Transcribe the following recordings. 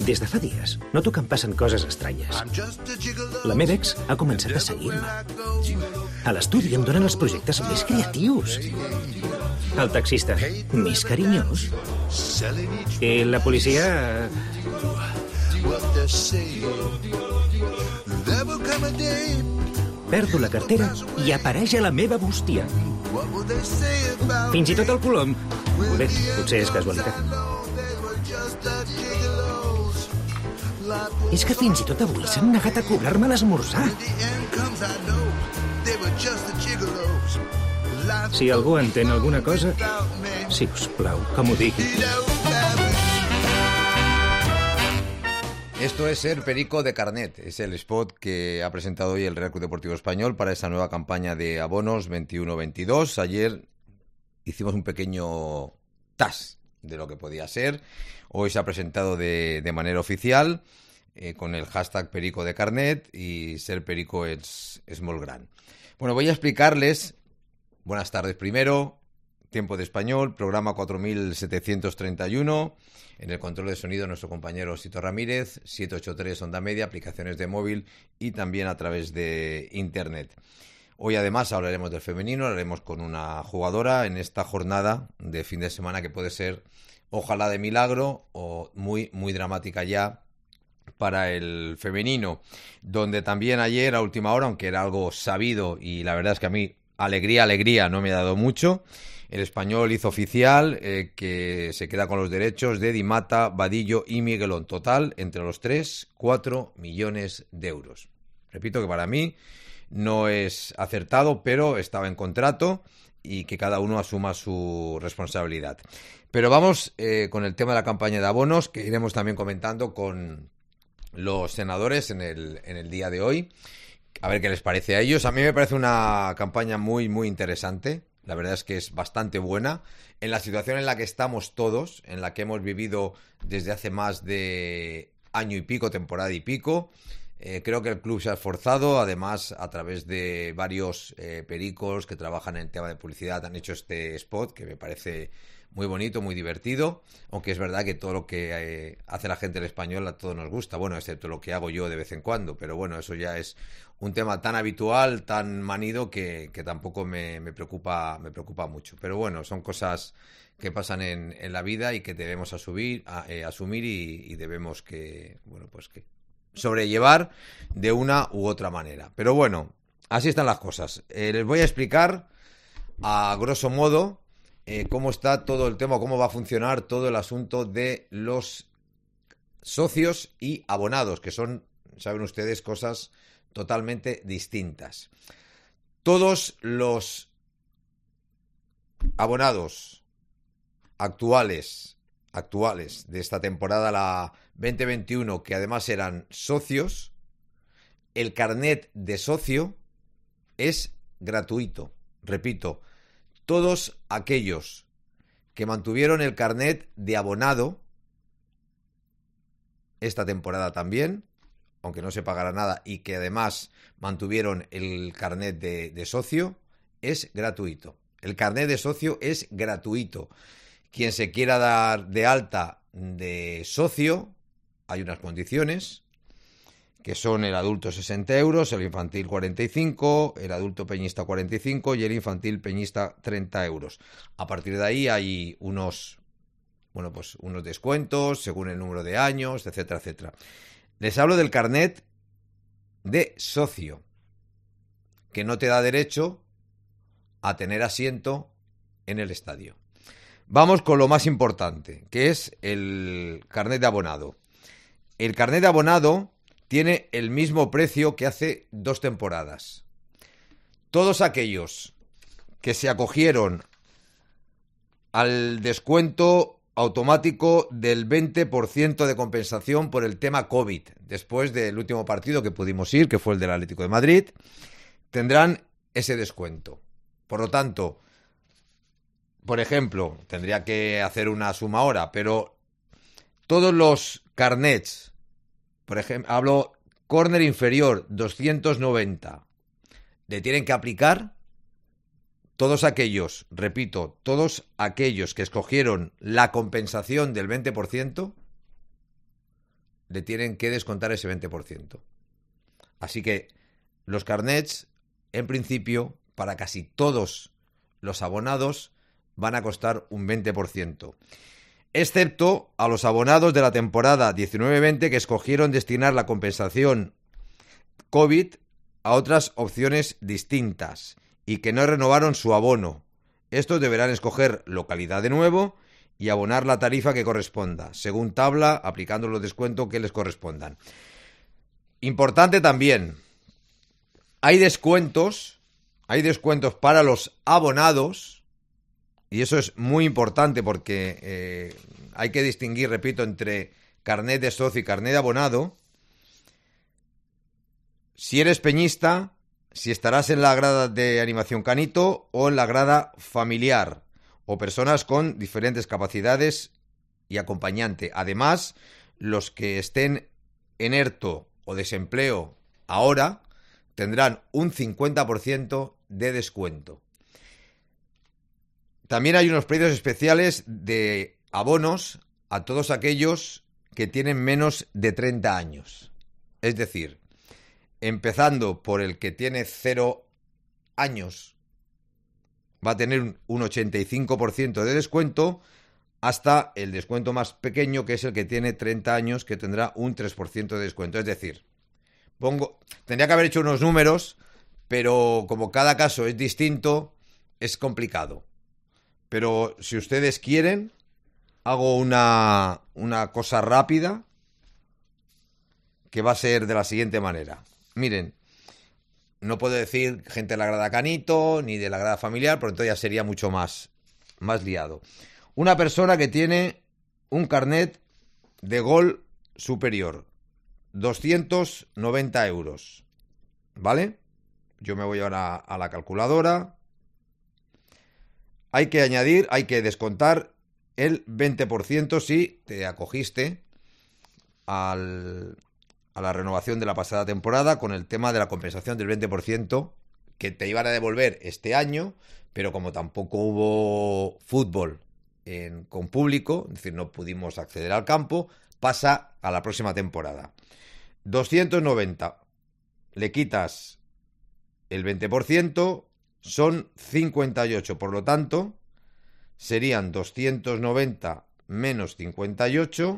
Des de fa dies, noto que em passen coses estranyes. La meva ex ha començat a seguir-me. A l'estudi em donen els projectes més creatius. El taxista, més carinyós. I la policia... Perdo la cartera i apareix a la meva bústia. Fins i tot el colom. Bé, potser és casualitat. És que fins i tot avui s'han negat a cobrar-me l'esmorzar. Si algú entén alguna cosa, si us plau, que m'ho digui. Esto es Ser Perico de Carnet, es el spot que ha presentado hoy el Real Club Deportivo Español para esa nueva campaña de abonos 21-22. Ayer hicimos un pequeño task de lo que podía ser. Hoy se ha presentado de manera oficial con el hashtag Perico de Carnet y Ser Perico es molt gran. Bueno, voy a explicarles, buenas tardes primero, Tiempo de Español, programa 4731, en el control de sonido nuestro compañero Sito Ramírez, 783 Onda Media, aplicaciones de móvil y también a través de internet. Hoy además hablaremos del femenino, hablaremos con una jugadora en esta jornada de fin de semana que puede ser ojalá de milagro o muy, muy dramática ya para el femenino, donde también ayer a última hora, aunque era algo sabido y la verdad es que a mí alegría no me ha dado mucho, el Español hizo oficial que se queda con los derechos de Di Mata, Vadillo y Miguelón. Total, entre los tres, 4 millones de euros. Repito que para mí no es acertado, pero estaba en contrato y que cada uno asuma su responsabilidad. Pero vamos con el tema de la campaña de abonos, que iremos también comentando con los senadores en el día de hoy. A ver qué les parece a ellos. A mí me parece una campaña muy, muy interesante. La verdad es que es bastante buena. En la situación en la que estamos todos, en la que hemos vivido desde hace más de año y pico, temporada y pico, creo que el club se ha esforzado. Además, a través de varios pericos que trabajan en tema de publicidad, han hecho este spot que me parece muy bonito, muy divertido, aunque es verdad que todo lo que hace la gente del Español a todos nos gusta, bueno, excepto lo que hago yo de vez en cuando, pero bueno, eso ya es un tema tan habitual, tan manido, que tampoco me preocupa mucho. Pero bueno, son cosas que pasan en la vida y que debemos asumir y debemos que sobrellevar de una u otra manera. Pero bueno, así están las cosas. Les voy a explicar a grosso modo cómo está todo el tema, cómo va a funcionar todo el asunto de los socios y abonados, que son, saben ustedes, cosas totalmente distintas. Todos los abonados actuales de esta temporada, la 2021, que además eran socios, el carnet de socio es gratuito. Repito, todos aquellos que mantuvieron el carnet de abonado esta temporada también, aunque no se pagará nada, y que además mantuvieron el carnet de socio, es gratuito. El carnet de socio es gratuito. Quien se quiera dar de alta de socio, hay unas condiciones, que son el adulto 60 euros, el infantil 45, el adulto peñista 45 y el infantil peñista 30 euros. A partir de ahí hay unos descuentos según el número de años, etcétera, etcétera. Les hablo del carnet de socio, que no te da derecho a tener asiento en el estadio. Vamos con lo más importante, que es el carnet de abonado. El carnet de abonado tiene el mismo precio que hace 2 temporadas. Todos aquellos que se acogieron al descuento automático del 20% de compensación por el tema COVID, después del último partido que pudimos ir, que fue el del Atlético de Madrid, tendrán ese descuento. Por lo tanto, por ejemplo, tendría que hacer una suma ahora, pero todos los carnets, por ejemplo, hablo córner inferior 290, le tienen que aplicar todos aquellos, repito, todos aquellos que escogieron la compensación del 20%, le tienen que descontar ese 20%. Así que los carnets, en principio, para casi todos los abonados, van a costar un 20%. Excepto a los abonados de la temporada 19-20 que escogieron destinar la compensación COVID a otras opciones distintas y que no renovaron su abono. Estos deberán escoger localidad de nuevo y abonar la tarifa que corresponda, según tabla, aplicando los descuentos que les correspondan. Importante también, hay descuentos para los abonados, y eso es muy importante porque hay que distinguir, repito, entre carnet de socio y carnet de abonado. Si eres peñista, si estarás en la grada de animación Canito o en la grada familiar, o personas con diferentes capacidades y acompañante. Además, los que estén en ERTO o desempleo ahora tendrán un 50% de descuento. También hay unos precios especiales de abonos a todos aquellos que tienen menos de 30 años. Es decir, empezando por el que tiene 0 años, va a tener un 85% de descuento, hasta el descuento más pequeño, que es el que tiene 30 años, que tendrá un 3% de descuento. Es decir, tendría que haber hecho unos números, pero como cada caso es distinto, es complicado. Pero si ustedes quieren, hago una cosa rápida, que va a ser de la siguiente manera. Miren, no puedo decir gente de la grada Canito, ni de la grada familiar, porque entonces ya sería mucho más liado. Una persona que tiene un carnet de gol superior, 290 euros, ¿vale? Yo me voy ahora a la calculadora. Hay que descontar el 20% si te acogiste a la renovación de la pasada temporada con el tema de la compensación del 20% que te iban a devolver este año, pero como tampoco hubo fútbol con público, es decir, no pudimos acceder al campo, pasa a la próxima temporada. 290, le quitas el 20%, son 58, por lo tanto, serían 290 menos 58,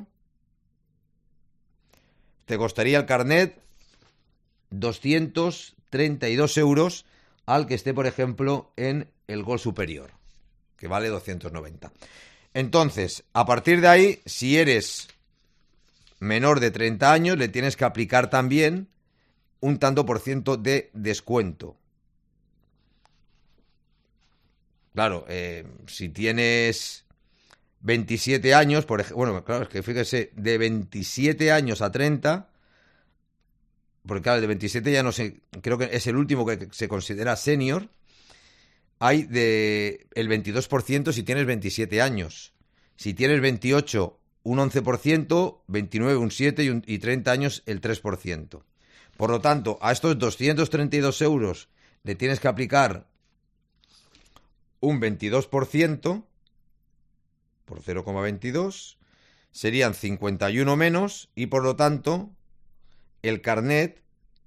te costaría el carnet 232 euros al que esté, por ejemplo, en el gol superior, que vale 290. Entonces, a partir de ahí, si eres menor de 30 años, le tienes que aplicar también un tanto por ciento de descuento. Claro, si tienes 27 años, por ejemplo, bueno, claro, es que fíjese, de 27 años a 30, porque claro, de 27 ya no sé, creo que es el último que se considera senior, hay el 22% si tienes 27 años. Si tienes 28, un 11%, 29, un 7% y 30 años, el 3%. Por lo tanto, a estos 232 euros le tienes que aplicar un 22%, por 0,22, serían 51 menos y por lo tanto el carnet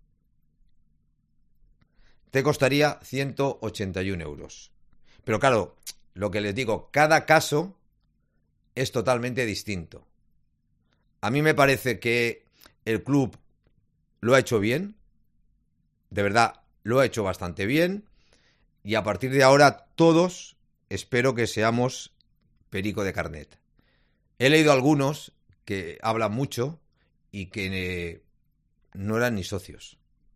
te costaría 181 euros. Pero claro, lo que les digo, cada caso es totalmente distinto. A mí me parece que el club lo ha hecho bien, de verdad, lo ha hecho bastante bien, y a partir de ahora todos espero que seamos perico de carnet. He leído algunos que hablan mucho y que no eran ni socios.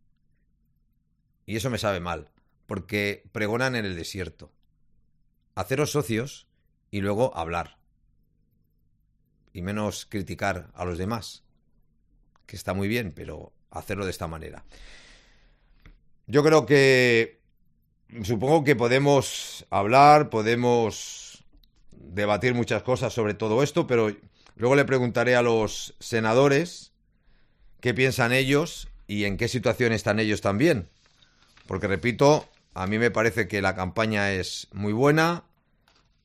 Y eso me sabe mal, porque pregonan en el desierto. Haceros socios y luego hablar. Y menos criticar a los demás, que está muy bien, pero hacerlo de esta manera. Yo creo que, supongo que podemos hablar, podemos debatir muchas cosas sobre todo esto, pero luego le preguntaré a los senadores qué piensan ellos y en qué situación están ellos también. Porque, repito, a mí me parece que la campaña es muy buena,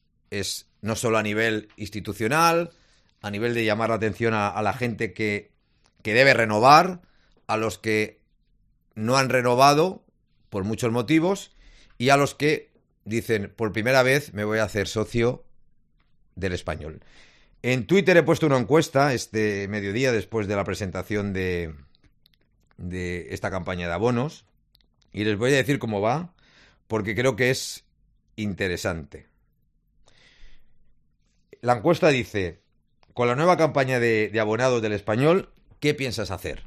es no solo a nivel institucional, a nivel de llamar la atención a la gente que que debe renovar, a los que no han renovado por muchos motivos y a los que dicen, por primera vez me voy a hacer socio del Español. En Twitter he puesto una encuesta este mediodía después de la presentación de esta campaña de abonos y les voy a decir cómo va porque creo que es interesante. La encuesta dice, con la nueva campaña de abonados del Español, ¿qué piensas hacer?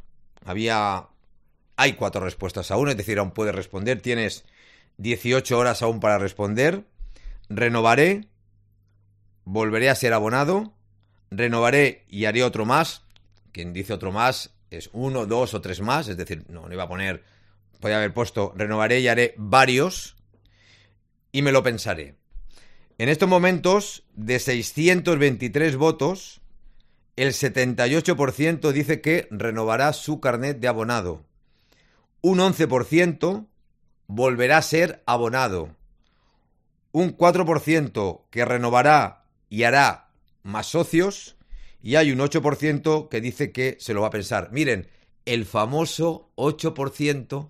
Hay 4 respuestas aún, es decir, aún puedes responder, tienes 18 horas aún para responder. Renovaré, volveré a ser abonado, renovaré y haré otro más. Quien dice otro más es 1, 2 o 3 más, es decir, no iba a poner, podría haber puesto renovaré y haré varios y me lo pensaré. En estos momentos, de 623 votos, el 78% dice que renovará su carnet de abonado. Un 11% volverá a ser abonado. Un 4% que renovará y hará más socios. Y hay un 8% que dice que se lo va a pensar. Miren, el famoso 8%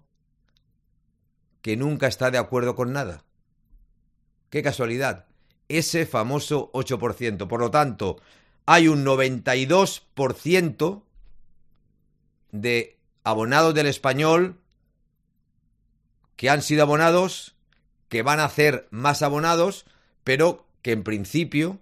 que nunca está de acuerdo con nada. ¡Qué casualidad! Ese famoso 8%. Por lo tanto, hay un 92% de abonados del Español que han sido abonados, que van a hacer más abonados, pero que en principio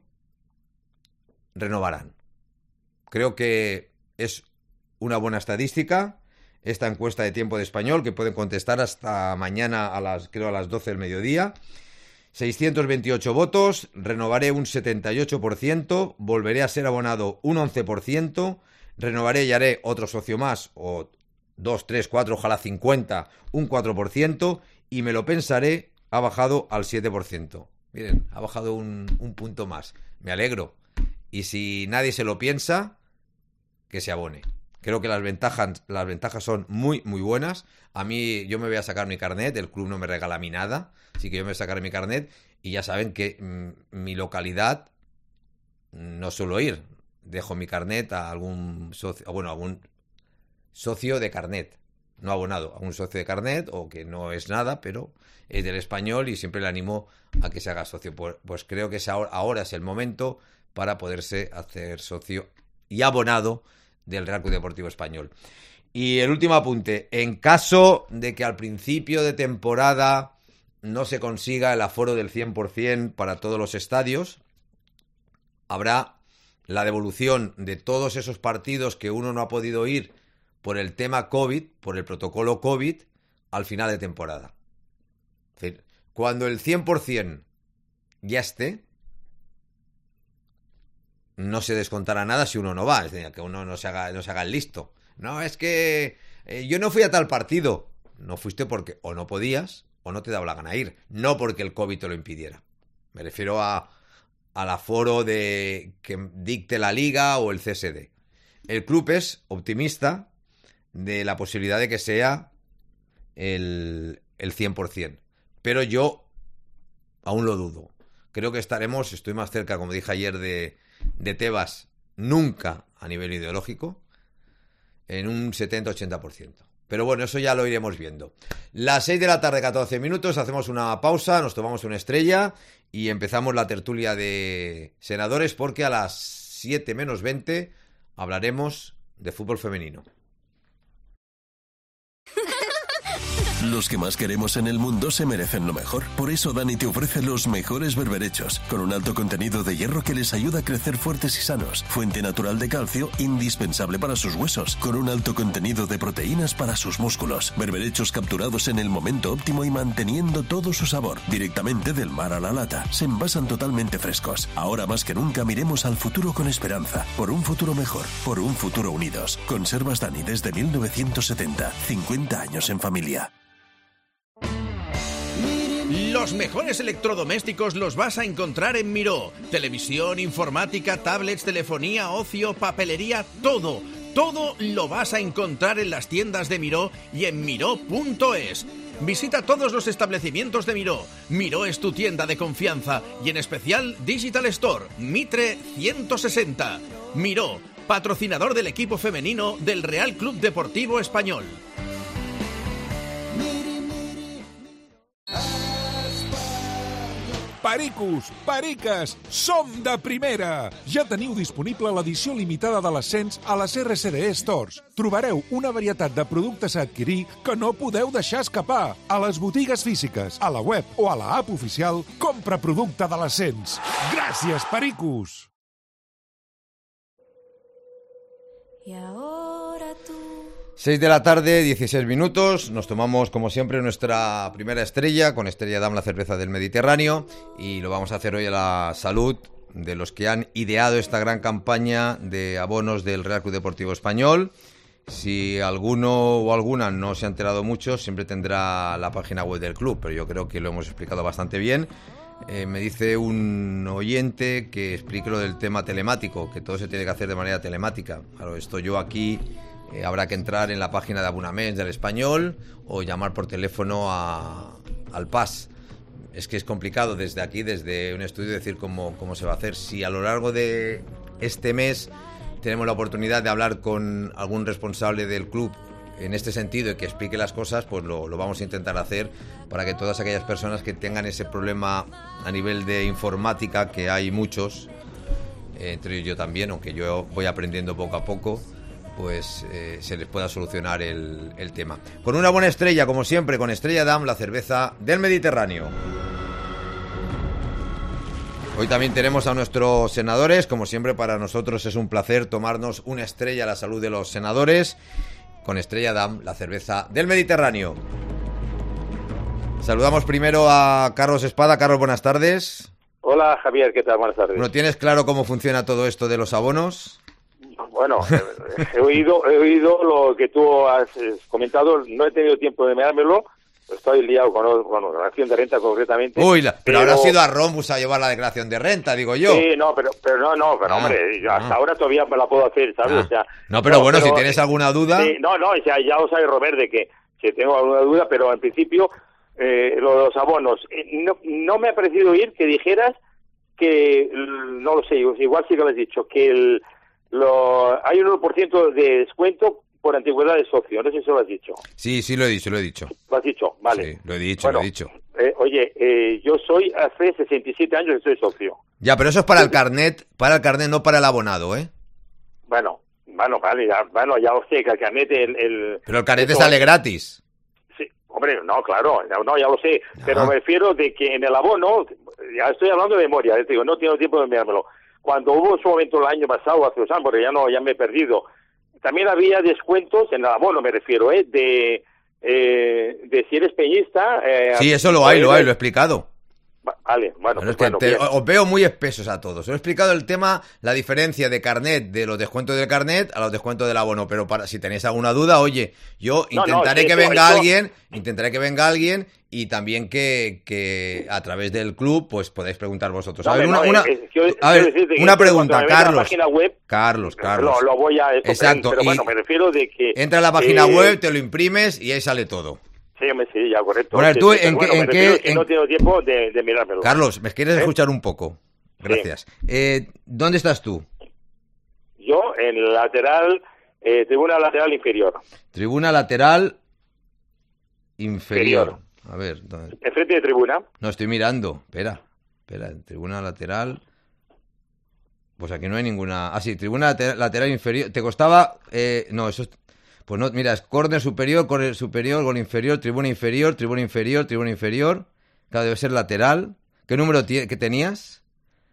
renovarán. Creo que es una buena estadística esta encuesta de Tiempo de Español, que pueden contestar hasta mañana a las 12 del mediodía. 628 votos, renovaré un 78%, volveré a ser abonado un 11%, renovaré y haré otro socio más, o 2, 3, 4, ojalá 50, un 4%, y me lo pensaré, ha bajado al 7%. Miren, ha bajado un punto más. Me alegro. Y si nadie se lo piensa, que se abone. Creo que las ventajas son muy, muy buenas. A mí, yo me voy a sacar mi carnet, el club no me regala a mí nada, así que yo me voy a sacar mi carnet y ya saben que mi localidad no suelo ir. Dejo mi carnet a algún socio, algún socio de carnet, no abonado, a un socio de carnet o que no es nada, pero es del Español y siempre le animo a que se haga socio. Pues creo que ahora es el momento para poderse hacer socio y abonado del Real Club Deportivo Español. Y el último apunte, en caso de que al principio de temporada no se consiga el aforo del 100% para todos los estadios, habrá la devolución de todos esos partidos que uno no ha podido ir por el tema COVID, por el protocolo COVID, al final de temporada. Es decir, cuando el 100% ya esté, no se descontará nada si uno no va, es decir, que uno no se haga el listo. No, es que yo no fui a tal partido. No fuiste porque o no podías o no te daba la gana ir, no porque el COVID te lo impidiera. Me refiero al aforo que dicte la Liga o el CSD. El club es optimista de la posibilidad de que sea el 100%, pero yo aún lo dudo. Creo que estoy más cerca, como dije ayer, de Tebas, nunca a nivel ideológico, en un 70-80%. Pero bueno, eso ya lo iremos viendo. Las 6 de la tarde, 14 minutos, hacemos una pausa, nos tomamos una estrella y empezamos la tertulia de senadores, porque a las 7 menos 20 hablaremos de fútbol femenino. Los que más queremos en el mundo se merecen lo mejor. Por eso Dani te ofrece los mejores berberechos, con un alto contenido de hierro que les ayuda a crecer fuertes y sanos, fuente natural de calcio indispensable para sus huesos, con un alto contenido de proteínas para sus músculos. Berberechos capturados en el momento óptimo y manteniendo todo su sabor, directamente del mar a la lata. Se envasan totalmente frescos. Ahora más que nunca miremos al futuro con esperanza, por un futuro mejor, por un futuro unidos. Conservas Dani desde 1970, 50 años en familia. Los mejores electrodomésticos los vas a encontrar en Miró. Televisión, informática, tablets, telefonía, ocio, papelería, todo lo vas a encontrar en las tiendas de Miró y en miró.es. Visita todos los establecimientos de Miró. Miró es tu tienda de confianza y en especial Digital Store, Mitre 160. Miró, patrocinador del equipo femenino del Real Club Deportivo Español. Pericos, periques, som de primera! Ja teniu disponible l'edició limitada de l'Ascens a les RCDE Stores. Trobareu una varietat de productes a adquirir que no podeu deixar escapar. A les botigues físiques, a la web o a la app oficial, compra producte de l'Ascens. Gràcies, pericos! Y ahora tú... 6 de la tarde, 16 minutos, nos tomamos como siempre nuestra primera estrella con Estrella Damm, la cerveza del Mediterráneo, y lo vamos a hacer hoy a la salud de los que han ideado esta gran campaña de abonos del Real Club Deportivo Español. Si alguno o alguna no se ha enterado mucho, siempre tendrá la página web del club, pero yo creo que lo hemos explicado bastante bien. Me dice un oyente que explique lo del tema telemático, que todo se tiene que hacer de manera telemática. Claro, esto yo aquí... habrá que entrar en la página de Abonaments del Español o llamar por teléfono al PAS. Es que es complicado desde aquí, desde un estudio, decir cómo se va a hacer. Si a lo largo de este mes tenemos la oportunidad de hablar con algún responsable del club en este sentido y que explique las cosas, pues lo vamos a intentar hacer para que todas aquellas personas que tengan ese problema a nivel de informática, que hay muchos, entre ellos yo también, aunque yo voy aprendiendo poco a poco, pues se les pueda solucionar el tema. Con una buena estrella, como siempre, con Estrella Damm, la cerveza del Mediterráneo. Hoy también tenemos a nuestros senadores. Como siempre, para nosotros es un placer tomarnos una estrella a la salud de los senadores. Con Estrella Damm, la cerveza del Mediterráneo. Saludamos primero a Carlos Espada. Carlos, buenas tardes. Hola, Javier, ¿qué tal? Buenas tardes. Bueno, ¿tienes claro cómo funciona todo esto de los abonos? Bueno, he oído lo que tú has comentado, no he tenido tiempo de mirármelo, estoy liado con la declaración de renta concretamente. Uy, pero habrá sido a Rombus a llevar la declaración de renta, digo yo. Sí, no, pero hombre, hasta ahora todavía me la puedo hacer, ¿sabes? O sea, pero si tienes alguna duda... Sí, o sea, ya lo sabe Robert de que si tengo alguna duda, pero en principio los abonos, no me ha parecido oír que dijeras que, no lo sé, igual sí que lo has dicho, que hay un 1% de descuento por antigüedad de socio, no sé si lo has dicho. Sí, lo he dicho. Lo has dicho, vale. Sí, lo he dicho. Oye, yo soy hace 67 años que soy socio. Ya, pero eso es para el carnet, no para el abonado, ¿eh? Bueno, vale, ya lo sé, que el carnet... Pero el carnet sale gratis. Sí, hombre, no, claro, ya lo sé, pero me refiero de que en el abono, ya estoy hablando de memoria, te digo, no tengo tiempo de mirármelo. Cuando hubo en su momento el año pasado, hace 2 años, porque ya me he perdido, también había descuentos, en el abono me refiero, de si eres peñista... sí, eso lo hay, lo he explicado. Vale, bueno, os veo muy espesos a todos. Os he explicado el tema, la diferencia de carnet, de los descuentos del carnet a los descuentos del abono, pero si tenéis alguna duda, oye, yo intentaré que venga alguien y también que a través del club pues podáis preguntar vosotros. Una pregunta, Carlos. Lo voy a... Exacto, pero bueno, me refiero de que... Entra a la página web, te lo imprimes y ahí sale todo. Sí, ya, correcto. Bueno, tú, ¿en qué...? No tengo tiempo de mirármelo. Carlos, ¿me quieres escuchar un poco? Gracias. Sí. ¿Dónde estás tú? Yo, en la lateral, tribuna lateral inferior. Tribuna lateral inferior. A ver, ¿dónde? ¿Enfrente de tribuna? No, estoy mirando. Espera, tribuna lateral... Pues aquí no hay ninguna... Ah, sí, tribuna lateral inferior. ¿Te costaba...? No, eso es... Pues no, mira, es córner superior, gol inferior, tribuna inferior. Claro, debe ser lateral. ¿Qué número que tenías?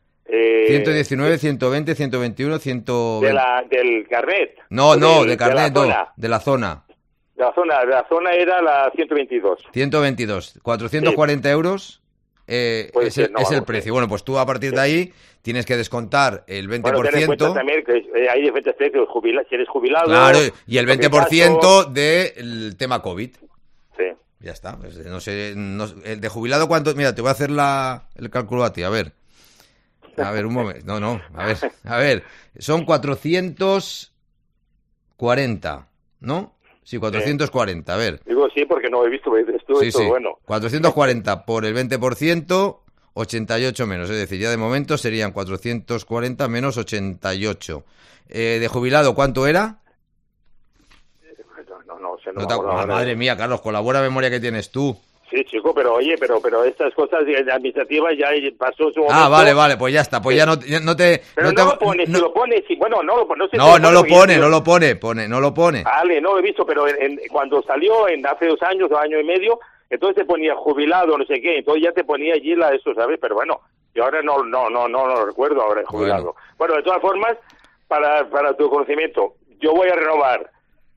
119, 120, 121, 120... ¿Del carnet? No, del carnet no, de la zona. De la zona era la 122. 122, 440 euros es el precio. Bueno, pues tú a partir de ahí tienes que descontar el 20%. Bueno, ten en cuenta también que hay diferentes precios, si eres jubilado... Claro, y el 20% del tema COVID. Sí. Ya está. No sé, el de jubilado, ¿cuánto? Mira, te voy a hacer el cálculo a ti, a ver. A ver, un momento. No, a ver. Son 440, ¿no? Sí, 440, a ver. Digo sí porque no he visto esto, sí. bueno. 440 por el 20%, 88 menos, es decir, ya de momento serían 440 menos 88. ¿De jubilado cuánto era? Madre mía, Carlos, con la buena memoria que tienes tú. Sí, chico, pero oye, pero estas cosas administrativas ya pasó su momento. Ah, vale, pues ya está, pues ya no te... Pero no lo pone, si lo pone, si, bueno, no lo pone. No lo pone. Vale, no lo he visto, pero cuando salió hace 2 años, 2 años y medio, entonces te ponía jubilado, no sé qué, entonces ya te ponía allí eso, ¿sabes? Pero bueno, yo ahora no lo recuerdo ahora jubilado. Bueno, de todas formas, para tu conocimiento, yo voy a renovar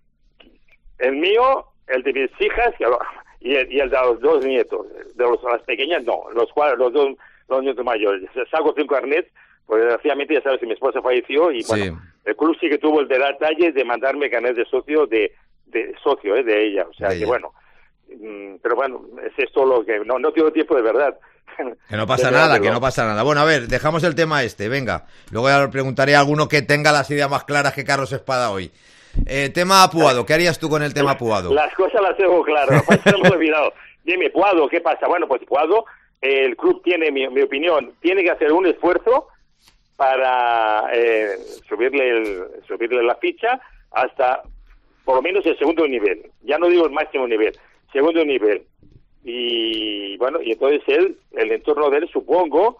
el mío, el de mis hijas y el de los 2 nietos. De las pequeñas no, los dos nietos mayores. Saco 5 carnets, porque desgraciadamente ya sabes que mi esposa falleció y bueno, el club sí que tuvo el detalle de mandarme carnet de socio de ella, o sea que bueno, pero bueno, es esto lo que no tengo tiempo de verdad. Que no pasa nada. Bueno, a ver, dejamos el tema venga. Luego ya le preguntaré a alguno que tenga las ideas más claras que Carlos Espada hoy. Tema Puado, ¿qué harías tú con el tema Puado? Las cosas las tengo claras, no me he olvidado. Dime, Puado, ¿qué pasa? Bueno, pues Puado, el club tiene, mi opinión, tiene que hacer un esfuerzo para subirle la ficha hasta por lo menos el segundo nivel. Ya no digo el máximo nivel, segundo nivel. Y bueno, y entonces el entorno de él, supongo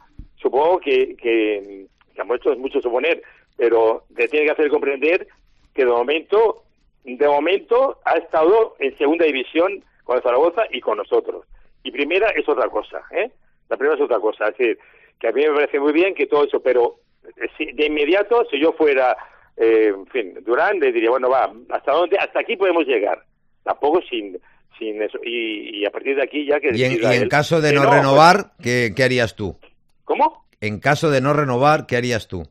que es mucho suponer, pero te tiene que hacer comprender que de momento ha estado en segunda división con el Zaragoza y con nosotros. Y primera es otra cosa, La primera es otra cosa, es decir, que a mí me parece muy bien que todo eso, pero de inmediato, si yo fuera, Durán, le diría, bueno, va, ¿hasta dónde? Hasta aquí podemos llegar. Tampoco sin eso. Y a partir de aquí ya que... Y en caso de no renovar, pues, ¿qué harías tú? ¿Cómo? En caso de no renovar, ¿qué harías tú?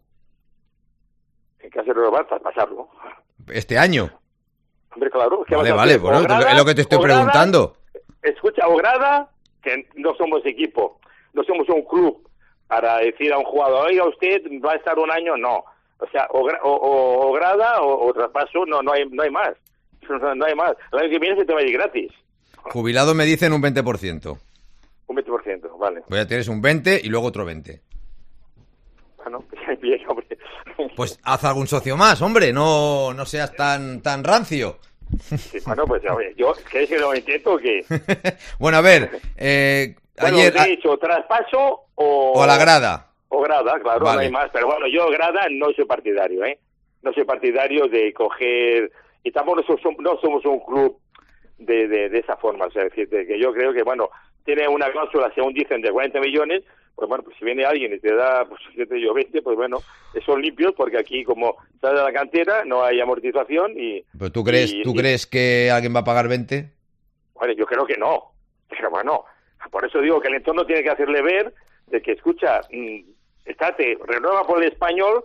En caso de renovar, pasarlo. ¿Este año? Hombre, claro. Vale, bueno, es lo que te estoy preguntando. Escucha, Ograda, que no somos equipo, no somos un club para decir a un jugador, oiga, usted va a estar 1 año, no. O sea, o grada o traspaso, no hay más. No hay más. El año que viene se te va a ir gratis. Jubilado me dicen un 20%. Un 20%, vale. Pues ya tienes un 20 y luego otro 20. Bueno, bien, hombre. Pues haz algún socio más, hombre, no seas tan rancio. Sí, bueno, pues a ver, yo, ¿queréis que lo intento o qué? Bueno, a ver, ayer... he dicho, ¿traspaso o a la grada? O grada, claro, vale. No hay más. Pero bueno, yo grada no soy partidario, No soy partidario de coger... Y tampoco no somos un club de esa forma. O sea, es decir, que yo creo que, bueno, tiene una cláusula, según dicen, de 40 millones. Pues bueno, pues si viene alguien y te da, pues 20, pues bueno, son limpios, porque aquí, como sale de la cantera, no hay amortización y... ¿Pero tú crees que alguien va a pagar 20? Bueno, yo creo que no. Pero bueno, por eso digo que el entorno tiene que hacerle ver de que, escucha, renueva por el Español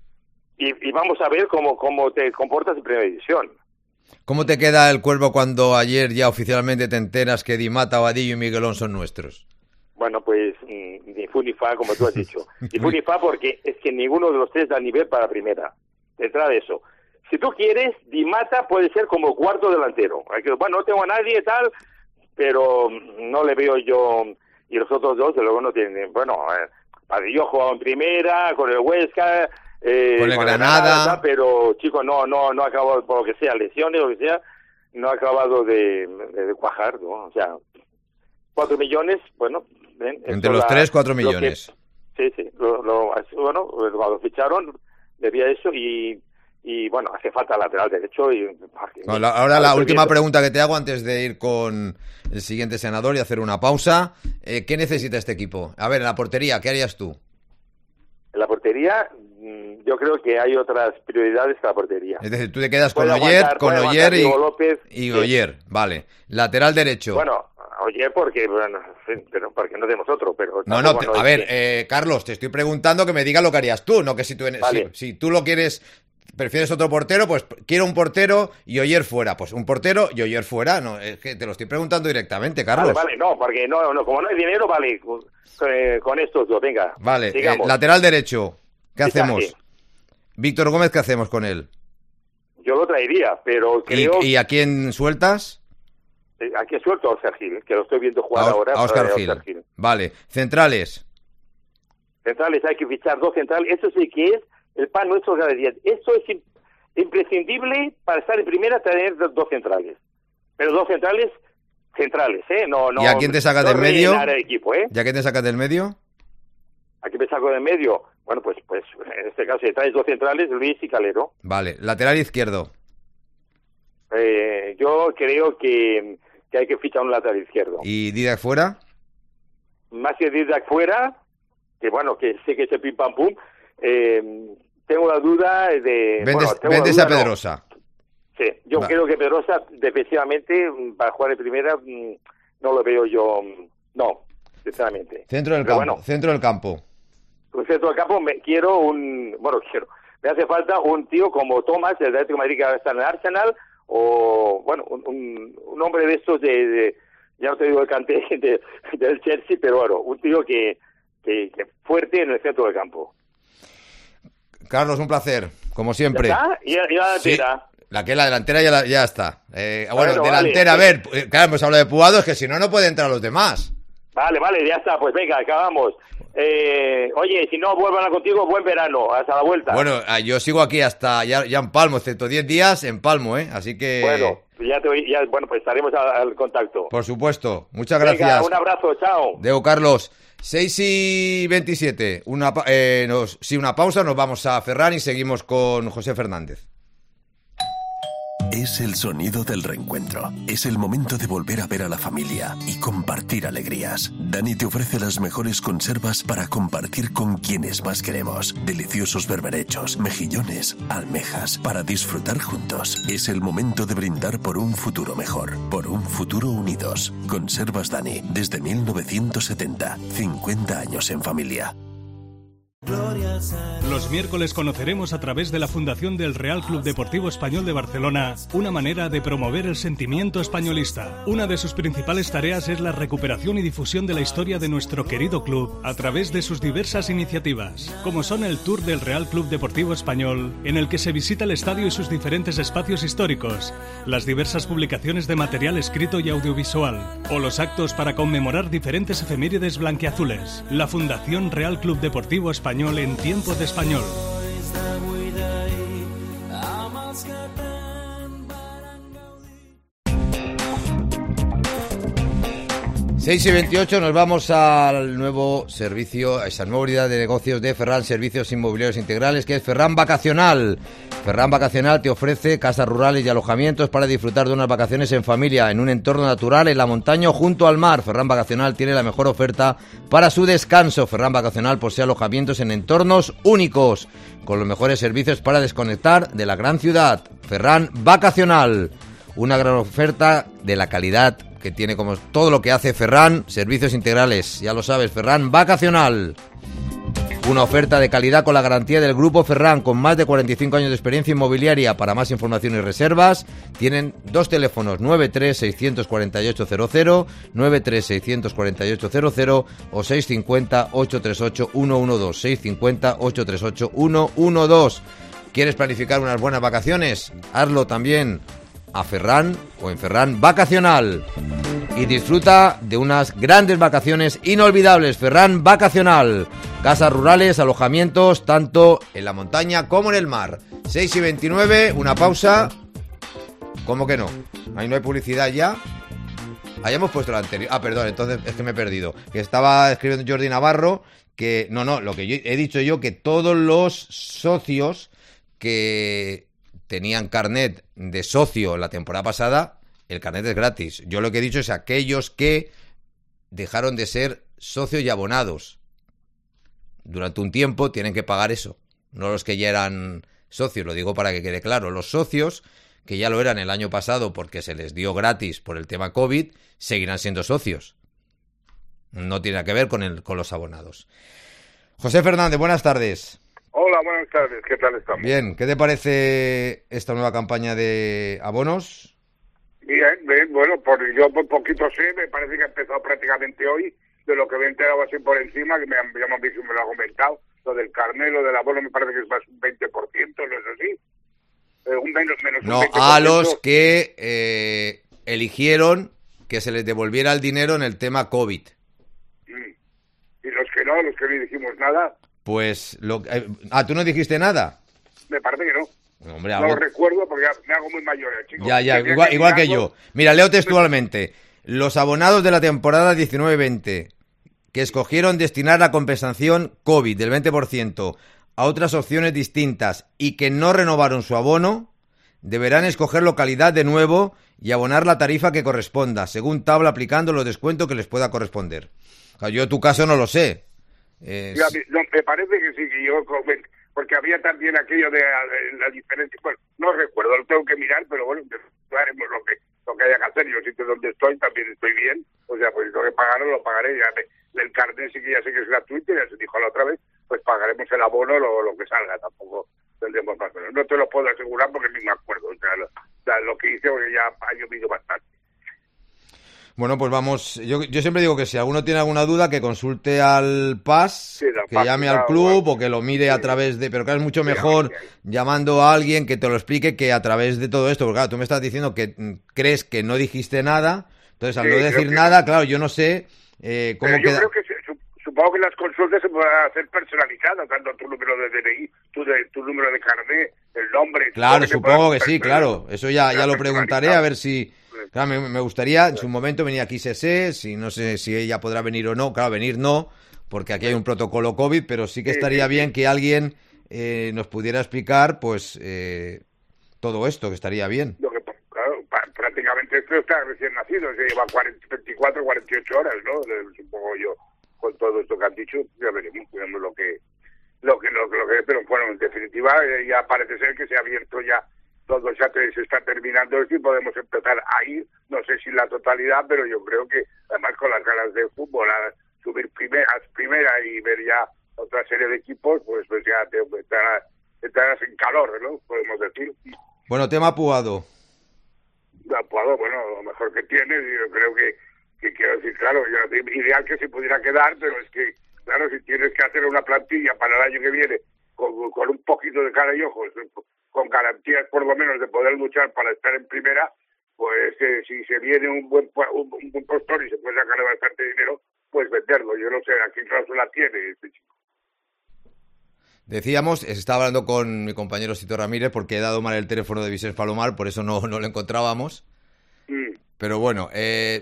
y vamos a ver cómo te comportas en primera división. ¿Cómo te queda el Cuervo cuando ayer ya oficialmente te enteras que Di Mata, Vadillo y Miguelón son nuestros? Bueno, pues ni fu ni fa, como tú has dicho. Ni fu ni fa porque es que ninguno de los tres da nivel para primera. Detrás de eso. Si tú quieres, Di Mata puede ser como cuarto delantero. Bueno, no tengo a nadie tal, pero no le veo yo... Y los otros dos, de luego no tienen... Bueno, Vadillo ha jugado en primera, con el Huesca... con el Granada, pero chico, no ha acabado, por lo que sea, lesiones, lo que sea, no ha acabado de cuajar, ¿no? O sea, 4 millones, bueno... Entre los 3, 4 millones. Sí, cuando ficharon, debía eso y bueno, hace falta lateral derecho. Ahora la última pregunta que te hago antes de ir con el siguiente senador y hacer una pausa. ¿Qué necesita este equipo? A ver, en la portería, ¿qué harías tú? En la portería, yo creo que hay otras prioridades que la portería. Es decir, tú te quedas con Oyer y Oyer, vale. Lateral derecho. Bueno, Oyer porque no tenemos otro, pero... A ver, Carlos, te estoy preguntando que me digas lo que harías tú, no que si tú... Vale. Si tú lo quieres... ¿Prefieres otro portero? Pues quiero un portero y Oyer fuera. Pues un portero y Oyer fuera. No, es que te lo estoy preguntando directamente, Carlos. Vale, no, porque no, como no hay dinero, vale, con estos dos, venga. Vale, lateral derecho, ¿qué hacemos? Víctor Gómez, ¿qué hacemos con él? Yo lo traería, pero creo... ¿Y a quién sueltas? Aquí suelto a Óscar Gil, que lo estoy viendo jugar ahora. A Óscar Gil. Vale, centrales. Centrales, hay que fichar 2 centrales. Eso sí que es el pan nuestro cada día. Eso es imprescindible para estar en primera, tener 2 centrales. Pero 2 centrales, No, ¿Y a quién te sacas del medio? Equipo, ¿Y a quién te sacas del medio? ¿A quién me saco del medio? Bueno, pues en este caso, si traes 2 centrales, Luis y Calero. Vale, lateral izquierdo. Yo creo que hay que fichar un lateral izquierdo. ¿Y Didac fuera? Más que Didac fuera, que bueno, que sé que es el pim pam pum, tengo la duda de... Vendes a Pedrosa. No. Sí, yo creo que Pedrosa, defensivamente, para jugar en primera, no lo veo yo, no, sinceramente. Centro del campo. Un centro del campo, me hace falta un tío como Thomas, el Atlético de Madrid, que ahora está en el Arsenal, o, bueno, un hombre de estos ya no te digo el cante del Chelsea, pero bueno, un tío que fuerte en el centro del campo. Carlos, un placer, como siempre. ¿Ya está? ¿Y la delantera? Sí, la delantera ya está. Bueno, delantera, vale. A ver, claro, hemos hablado de Puado, es que si no pueden entrar los demás. Vale, ya está, pues venga, acabamos. Oye, si no vuelvan a contigo, buen verano, hasta la vuelta. Bueno, yo sigo aquí hasta ya en Palmo, excepto 10 días en Palmo, así que... Bueno, pues estaremos al contacto. Por supuesto, muchas gracias. Venga, un abrazo, chao. Deu Carlos, 6:27, una pausa, nos vamos a Ferran y seguimos con José Fernández. Es el sonido del reencuentro. Es el momento de volver a ver a la familia y compartir alegrías. Dani te ofrece las mejores conservas para compartir con quienes más queremos. Deliciosos berberechos, mejillones, almejas, para disfrutar juntos. Es el momento de brindar por un futuro mejor, por un futuro unidos. Conservas Dani, desde 1970. 50 años en familia. Los miércoles conoceremos a través de la Fundación del Real Club Deportivo Español de Barcelona una manera de promover el sentimiento españolista. Una de sus principales tareas es la recuperación y difusión de la historia de nuestro querido club a través de sus diversas iniciativas, como son el Tour del Real Club Deportivo Español, en el que se visita el estadio y sus diferentes espacios históricos, las diversas publicaciones de material escrito y audiovisual, o los actos para conmemorar diferentes efemérides blanquiazules. La Fundación Real Club Deportivo Español en tiempo de español. 6:28, nos vamos al nuevo servicio, a esa nueva unidad de negocios de Ferran Servicios Inmobiliarios Integrales, que es Ferran Vacacional. Ferran Vacacional te ofrece casas rurales y alojamientos para disfrutar de unas vacaciones en familia, en un entorno natural, en la montaña o junto al mar. Ferran Vacacional tiene la mejor oferta para su descanso. Ferran Vacacional posee alojamientos en entornos únicos, con los mejores servicios para desconectar de la gran ciudad. Ferran Vacacional, una gran oferta de la calidad que tiene como todo lo que hace Ferran Servicios Integrales. Ya lo sabes, Ferran Vacacional. Una oferta de calidad con la garantía del Grupo Ferran, con más de 45 años de experiencia inmobiliaria. Para más información y reservas, tienen 2 teléfonos, 93-648-00, 93-648-00 o 650-838-112, 650-838-112. ¿Quieres planificar unas buenas vacaciones? Hazlo también a Ferran o en Ferran Vacacional y disfruta de unas grandes vacaciones inolvidables. Ferran Vacacional, casas rurales, alojamientos tanto en la montaña como en el mar. 6:29, una pausa. ¿Cómo que no? Ahí no hay publicidad ya. Hayamos puesto la anterior. Perdón, entonces es que me he perdido. Que estaba escribiendo Jordi Navarro que no, lo que he dicho yo, que todos los socios que tenían carnet de socio la temporada pasada, el carnet es gratis. Yo lo que he dicho es aquellos que dejaron de ser socios y abonados. Durante un tiempo tienen que pagar eso. No los que ya eran socios, lo digo para que quede claro. Los socios, que ya lo eran el año pasado porque se les dio gratis por el tema COVID, seguirán siendo socios. No tiene que ver con los abonados. José Fernández, buenas tardes. Hola, buenas tardes, ¿qué tal estamos? Bien, ¿qué te parece esta nueva campaña de abonos? Bien, bueno, yo por poquito sé, me parece que ha empezado prácticamente hoy, de lo que me he enterado así por encima, que me han dicho, me lo ha comentado, lo del carnet, lo del abono me parece que es más un 20%, ¿no es así? Menos no, un 20%. A los que eligieron que se les devolviera el dinero en el tema COVID. Y los que ¿no? Los que no dijimos nada. Pues, ¿tú no dijiste nada? Me parece que no. Hombre, no lo recuerdo porque me hago muy mayor, chico. Ya, igual que yo. Mira, leo textualmente. Los abonados de la temporada 19-20 que escogieron destinar la compensación COVID del 20% a otras opciones distintas y que no renovaron su abono, deberán escoger localidad de nuevo y abonar la tarifa que corresponda, según tabla aplicando los descuentos que les pueda corresponder. O sea, yo tu caso no lo sé. No, me parece que sí, que yo... Porque había también aquello de la diferencia. Bueno, no recuerdo, lo tengo que mirar, pero bueno, haremos lo que haya que hacer. Yo sitio donde estoy también estoy bien. O sea, pues lo que pagaron lo pagaré. Ya el carnet sí que ya sé que es gratuito, ya se dijo la otra vez, pues pagaremos el abono lo que salga. Tampoco tendremos más. No te lo puedo asegurar porque ni me acuerdo. O sea, lo que hice porque ya ha llovido bastante. Bueno, pues vamos, yo siempre digo que si alguno tiene alguna duda, que consulte al PAS, que llame al club o que lo mire a través de... Pero claro, es mucho mejor llamando a alguien que te lo explique que a través de todo esto. Porque claro, tú me estás diciendo que crees que no dijiste nada, entonces al no decir nada, claro, yo no sé cómo queda... Yo creo que supongo que las consultas se pueden hacer personalizadas, dando tu número de DNI, tu número de carnet, el nombre... Claro, supongo que sí, claro. Eso ya lo preguntaré a ver si... Claro, me gustaría, en su momento venía aquí Sese, si no sé si ella podrá venir o no, claro, venir no, porque aquí hay un protocolo COVID, pero sí que estaría bien que alguien nos pudiera explicar, pues, todo esto, que estaría bien. Claro, prácticamente esto está recién nacido, se lleva 24, 48 horas, ¿no? Supongo yo, con todo esto que han dicho, ya veremos lo que pero bueno, en definitiva, ya parece ser que se ha abierto ya. Todo ya se está terminando esto y podemos empezar a ir, no sé si la totalidad, pero yo creo que además con las ganas de fútbol, a subir primera y ver ya otra serie de equipos, pues ya te estarás en calor, ¿no? Podemos decir. Bueno, tema Puado. Puado, bueno, lo mejor que tienes, yo creo que quiero decir, claro, ideal que se pudiera quedar, pero es que, claro, si tienes que hacer una plantilla para el año que viene con un poquito de cara y ojos, con garantías por lo menos de poder luchar para estar en primera, pues si se viene un buen postor y se puede sacar bastante dinero, pues venderlo. Yo no sé a qué cláusula tiene este chico. Decíamos, estaba hablando con mi compañero Sito Ramírez porque he dado mal el teléfono de Vicens Palomar, por eso no lo encontrábamos. Pero bueno,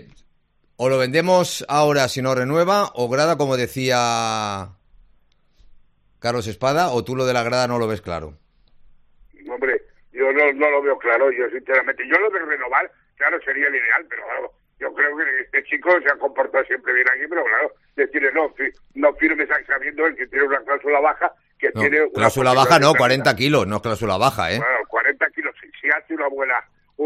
o lo vendemos ahora si no renueva, o Grada, como decía Carlos Espada, o tú lo de la Grada no lo ves claro. Hombre, yo no lo veo claro, yo sinceramente. Yo lo de renovar, claro, sería el ideal, pero claro, yo creo que este chico se ha comportado siempre bien aquí, pero claro, decirle no firmes sabiendo el que tiene una cláusula baja, que no, tiene... Cláusula baja no, 40 kilos, no es cláusula baja, ¿eh? Bueno, 40 kilos, si hace una buena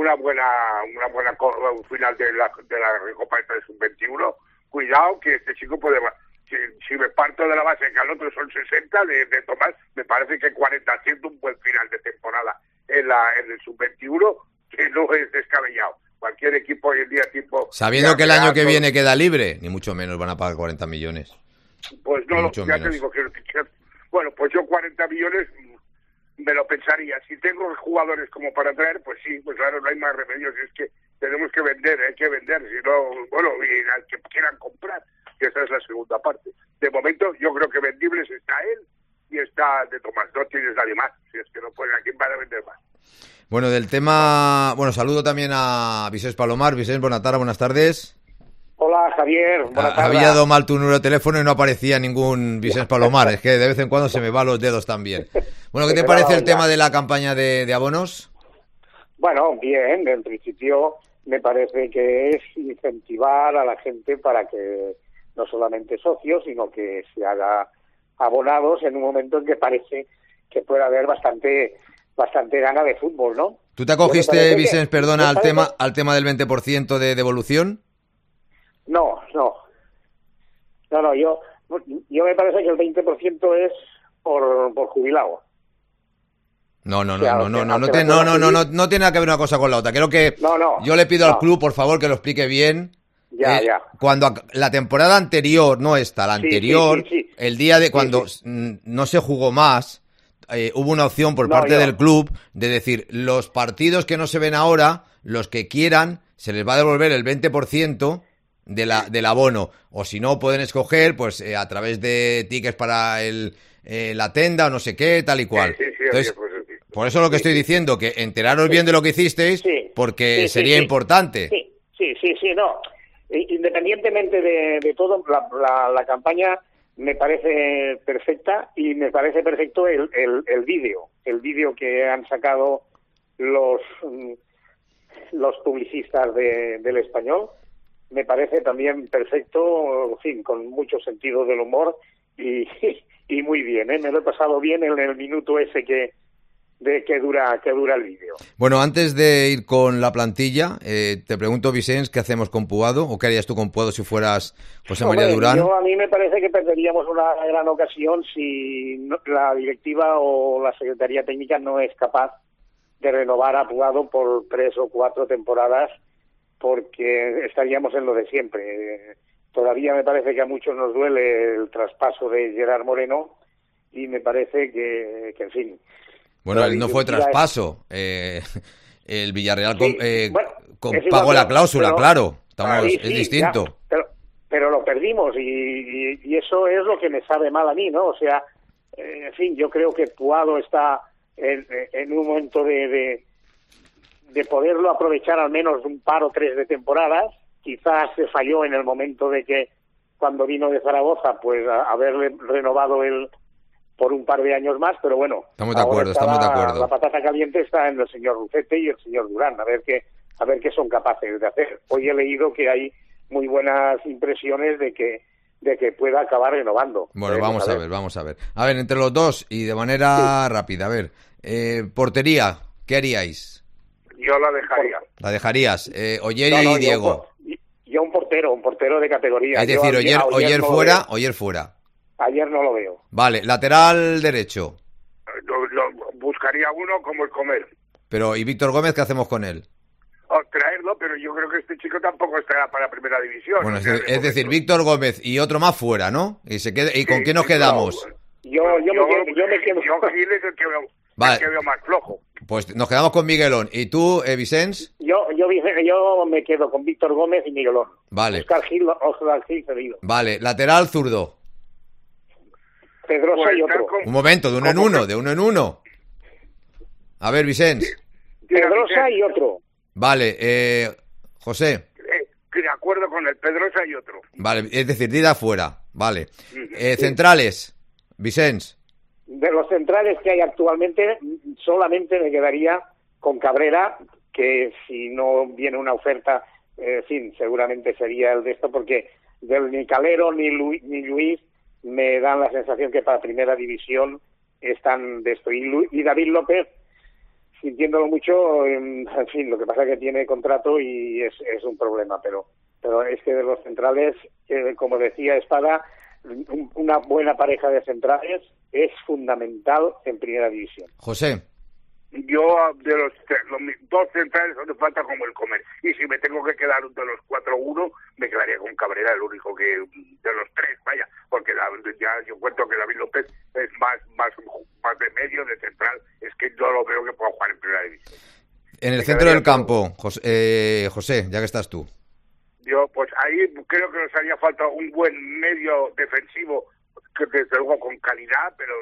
final de la Recopa esta de Sub-21, cuidado que este chico puede... Si me parto de la base que al otro son 60 de Tomás, me parece que 40 haciendo un buen final de temporada en el Sub-21, que no es descabellado. Cualquier equipo hoy en día tipo... Sabiendo que el año que viene queda libre, ni mucho menos van a pagar 40 millones. Pues no, ya te digo que... Bueno, pues yo 40 millones me lo pensaría. Si tengo jugadores como para traer, pues sí, pues claro, no hay más remedios. Es que tenemos que vender, hay que vender. Si no, bueno, y al que quieran comprar, que esa es la segunda parte. De momento, yo creo que vendibles está él y está de Tomás. No tienes nadie más. Si es que no pueden, ¿a quién van a vender más? Bueno, del tema... Bueno, saludo también a Vicens Palomar. Vicens, buenas tardes. Hola, Javier. Buenas tardes. Había dado mal tu número de teléfono y no aparecía ningún Vicens Palomar. Es que de vez en cuando se me van los dedos también. Bueno, ¿qué te parece el tema de la campaña de abonos? Bueno, bien. En principio me parece que es incentivar a la gente para que no solamente socios, sino que se haga abonados en un momento en que parece que puede haber bastante gana de fútbol, ¿no? ¿Tú te acogiste, Vicens, perdona, al tema del 20% de devolución? No, yo me parece que el 20% es por jubilado. No tiene nada que ver una cosa con la otra. Creo que yo le pido al club, por favor, que lo explique bien. Ya. Cuando la temporada anterior, no esta, la anterior, sí. El día de cuando no se jugó más, hubo una opción por parte del club de decir, los partidos que no se ven ahora, los que quieran, se les va a devolver el 20%, del abono. O si no, pueden escoger pues a través de tickets para la tenda o no sé qué, tal y cual. Entonces, por eso lo que estoy diciendo, que enteraros bien de lo que hicisteis, porque sería importante. Sí, no. Independientemente de todo, la campaña me parece perfecta y me parece perfecto el vídeo que han sacado los publicistas del Español. Me parece también perfecto, en fin, con mucho sentido del humor y muy bien, ¿eh? Me lo he pasado bien en el minuto ese que dura el vídeo. Bueno, antes de ir con la plantilla, te pregunto, Vicens, ¿qué hacemos con Puado? ¿O qué harías tú con Puado si fueras José María Durán? A mí me parece que perderíamos una gran ocasión si la directiva o la Secretaría Técnica no es capaz de renovar a Puado por 3 o 4 temporadas, porque estaríamos en lo de siempre. Todavía me parece que a muchos nos duele el traspaso de Gerard Moreno y me parece que en fin... Bueno, él no fue traspaso. El Villarreal pagó la cláusula, claro. Es distinto. Ya, pero lo perdimos y eso es lo que me sabe mal a mí, ¿no? O sea, en fin, yo creo que Puado está en un momento de poderlo aprovechar al menos un par o 3 de temporadas. Quizás se falló en el momento de que cuando vino de Zaragoza, pues haberle renovado el por un par de años más, pero bueno, estamos de acuerdo. La patata caliente está en el señor Rufete y el señor Durán, a ver qué son capaces de hacer. Hoy he leído que hay muy buenas impresiones de que pueda acabar renovando. Bueno, vamos a ver. A ver, entre los dos y de manera rápida, a ver, portería, ¿qué haríais? Yo la dejaría. ¿La dejarías? Oyer y Diego. Yo un portero de categoría. Es decir, Oyer fuera. Ayer no lo veo. Vale, lateral derecho. Buscaría uno como el Comer. Pero, ¿y Víctor Gómez qué hacemos con él? Traerlo, pero yo creo que este chico tampoco estará para Primera División. Bueno, es decir, Víctor Gómez y otro más fuera, ¿no? ¿Y con qué nos quedamos? Yo me quedo... Yo Gil es el que veo más flojo. Pues nos quedamos con Miguelón. ¿Y tú, Vicens? Yo me quedo con Víctor Gómez y Miguelón. Vale. Oscar Gil cedido. Vale, lateral zurdo. Pedrosa y otro. Un momento, de uno en uno. A ver, Vicens. Pedrosa y otro. Vale, José. De acuerdo con el Pedrosa y otro. Vale, es decir, Dida fuera. Vale. Centrales, Vicens. De los centrales que hay actualmente, solamente me quedaría con Cabrera, que si no viene una oferta, en fin, seguramente sería el de esto, porque ni Calero ni Luis me dan la sensación que para Primera División están de esto. Y David López, sintiéndolo mucho, en fin, lo que pasa es que tiene contrato y es un problema, pero es que de los centrales, como decía Espada, una buena pareja de centrales es fundamental en Primera División. José. Yo, de los 2 centrales, donde falta como el Comer. Y si me tengo que quedar de los 4-1, me quedaría con Cabrera, el único que de los 3, vaya, porque ya yo cuento que David López es más de medio, de central, es que yo lo veo que pueda jugar en Primera División. En el centro del campo, José, ya que estás tú. Yo, pues ahí creo que nos haría falta un buen medio defensivo, que desde luego con calidad, pero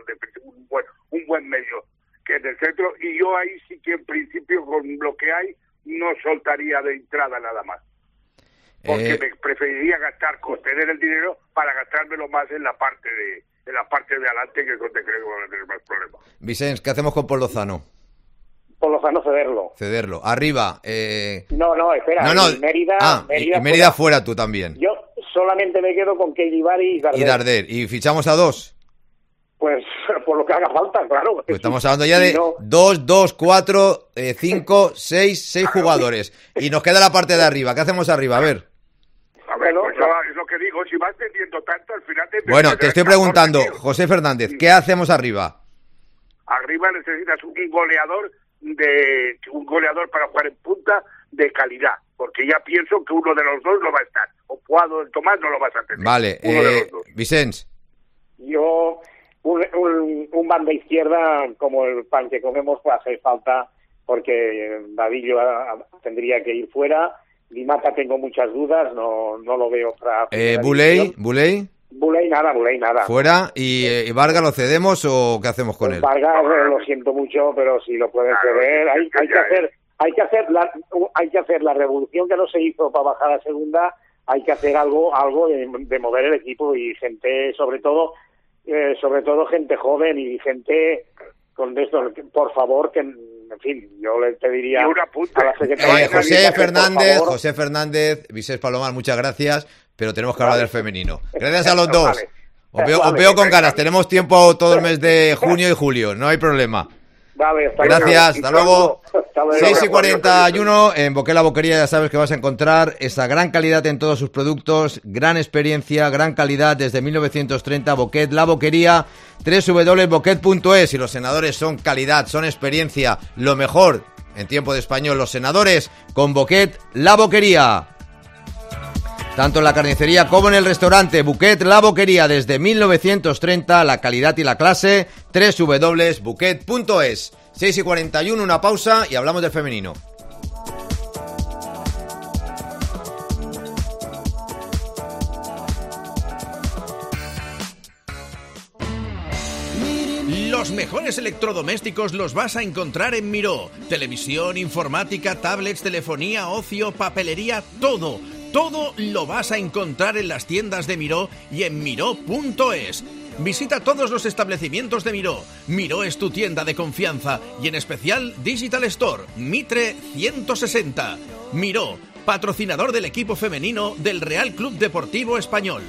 un buen medio que en el centro, y yo ahí sí que en principio con lo que hay no soltaría de entrada nada más, porque me preferiría tener el dinero para gastármelo más en la parte de adelante, que es donde creo que van a tener más problemas. Vicens, ¿qué hacemos con Paul Lozano? Paul Lozano cederlo. Arriba. No, espera. No. Mérida fuera tú también. Yo solamente me quedo con Keili Bari y Darder. ¿Y fichamos a 2? Pues por lo que haga falta, claro. Pues estamos hablando ya de 2, 4, 5, 6 jugadores. Y nos queda la parte de arriba. ¿Qué hacemos arriba? A ver. Bueno, pues es lo que digo. Si vas vendiendo tanto, al final Bueno, te estoy preguntando, José Fernández, ¿qué hacemos arriba? Arriba necesitas un goleador para jugar en punta de calidad, porque ya pienso que uno de los dos no va a estar. O Puado o Tomás no lo vas a tener. Vale, Vicens. Yo... Un banda izquierda como el pan que comemos, pues hace falta, porque Vadillo tendría que ir fuera Di Mata tengo muchas dudas, no lo veo para... Buley. Buley nada. ¿Fuera? ¿Y Vargas lo cedemos o qué hacemos con él? Vargas, lo siento mucho, pero si lo pueden ceder, hay que hacer la revolución que no se hizo para bajar a segunda, hay que hacer algo de mover el equipo y gente, sobre todo gente joven y gente con esto, por favor, que en fin, yo le pediría a la secretaria José Fernández, Vicés Palomar, muchas gracias, pero tenemos que hablar del femenino. Gracias a los dos. Os veo con ganas, tenemos tiempo todo el mes de junio y julio, no hay problema. Vale, gracias, hasta luego. 6:41 en Boquet La Boquería, ya sabes que vas a encontrar esa gran calidad en todos sus productos, gran experiencia, gran calidad desde 1930, Boquet La Boquería, www.boquet.es. Y los senadores son calidad, son experiencia, lo mejor en tiempo de español, los senadores con Boquet La Boquería. Tanto en la carnicería como en el restaurante, Boquet La Boquería desde 1930, la calidad y la clase, www.boquet.es. 6:41, una pausa y hablamos del femenino. Los mejores electrodomésticos los vas a encontrar en Miró. Televisión, informática, tablets, telefonía, ocio, papelería, todo lo vas a encontrar en las tiendas de Miró y en miró.es. Visita todos los establecimientos de Miró. Miró es tu tienda de confianza y en especial Digital Store, Mitre 160. Miró, patrocinador del equipo femenino del Real Club Deportivo Español.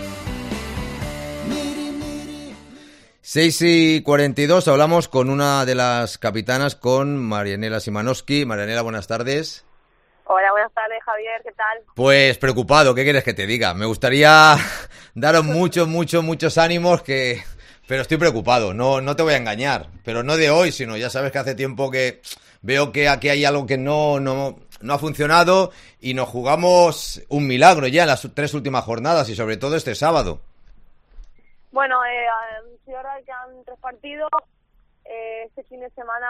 6:42, hablamos con una de las capitanas, con Marianela Simanowski. Marianela, buenas tardes. Hola, buenas tardes, Javier, ¿qué tal? Pues preocupado, ¿qué quieres que te diga? Me gustaría daros muchos ánimos, pero estoy preocupado, no te voy a engañar, pero no de hoy, sino ya sabes que hace tiempo que veo que aquí hay algo que no ha funcionado y nos jugamos un milagro ya en las 3 últimas jornadas y sobre todo este sábado. Bueno, sí, ahora quedan 3 partidos, este fin de semana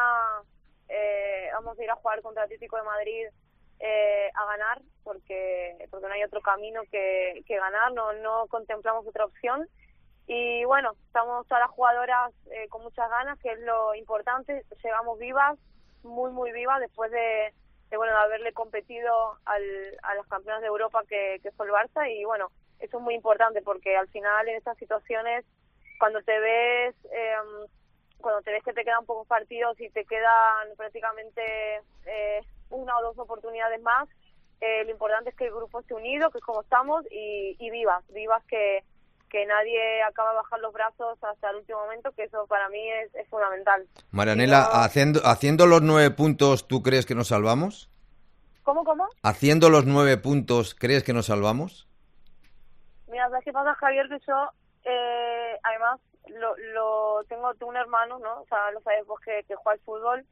vamos a ir a jugar contra Atlético de Madrid a ganar, porque no hay otro camino que ganar, no contemplamos otra opción. Y bueno, estamos todas las jugadoras con muchas ganas, que es lo importante. Llegamos vivas, muy vivas, después de haberle competido a las campeonas de Europa que fue el Barça. Y bueno, eso es muy importante, porque al final en estas situaciones, cuando te ves que te quedan pocos partidos y te quedan prácticamente 1 o 2 oportunidades más, lo importante es que el grupo esté unido, que es como estamos, y vivas que nadie acaba de bajar los brazos hasta el último momento, que eso para mí es fundamental. Marianela, haciendo los 9 puntos, ¿tú crees que nos salvamos? ¿Cómo? Haciendo los 9 puntos, ¿crees que nos salvamos? Mira, ¿sabes qué pasa, Javier? Que yo, además, tengo un hermano, ¿no? O sea, lo sabes vos, que juega al fútbol,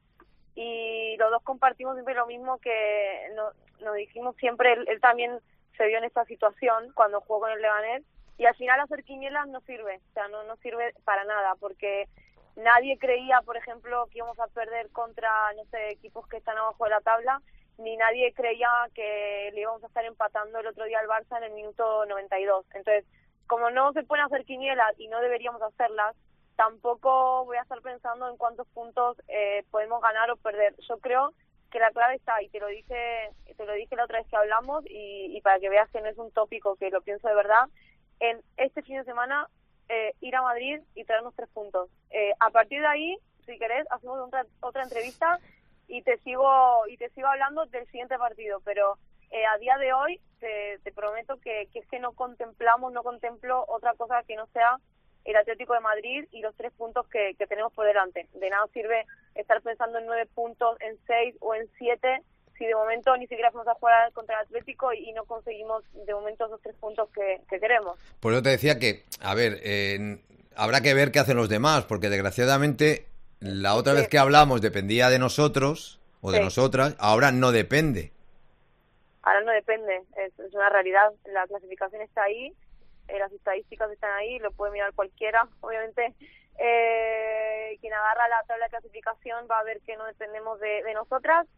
y los dos compartimos siempre lo mismo, que nos dijimos siempre, él también se vio en esta situación cuando jugó con el Leganés, y al final hacer quinielas no sirve, o sea, no sirve para nada, porque nadie creía, por ejemplo, que íbamos a perder contra, no sé, equipos que están abajo de la tabla, ni nadie creía que le íbamos a estar empatando el otro día al Barça en el minuto 92. Entonces, como no se pueden hacer quinielas y no deberíamos hacerlas, tampoco voy a estar pensando en cuántos puntos podemos ganar o perder. Yo creo que la clave está, y te lo dije la otra vez que hablamos, y para que veas que no es un tópico, que lo pienso de verdad, en este fin de semana ir a Madrid y traernos 3 puntos. A partir de ahí, si querés, hacemos otra entrevista y te sigo hablando del siguiente partido, pero a día de hoy te prometo que es que no contemplo otra cosa que no sea el Atlético de Madrid y los 3 puntos que tenemos por delante. De nada sirve estar pensando en 9 puntos, en 6 o en 7, si de momento ni siquiera vamos a jugar contra el Atlético y no conseguimos de momento esos 3 puntos que queremos. Por eso te decía que, a ver, habrá que ver qué hacen los demás, porque desgraciadamente la otra vez que hablamos dependía de nosotros o de nosotras, ahora no depende. Ahora no depende, es una realidad. La clasificación está ahí, las estadísticas están ahí, lo puede mirar cualquiera. Obviamente, quien agarra la tabla de clasificación va a ver que no dependemos de nosotras,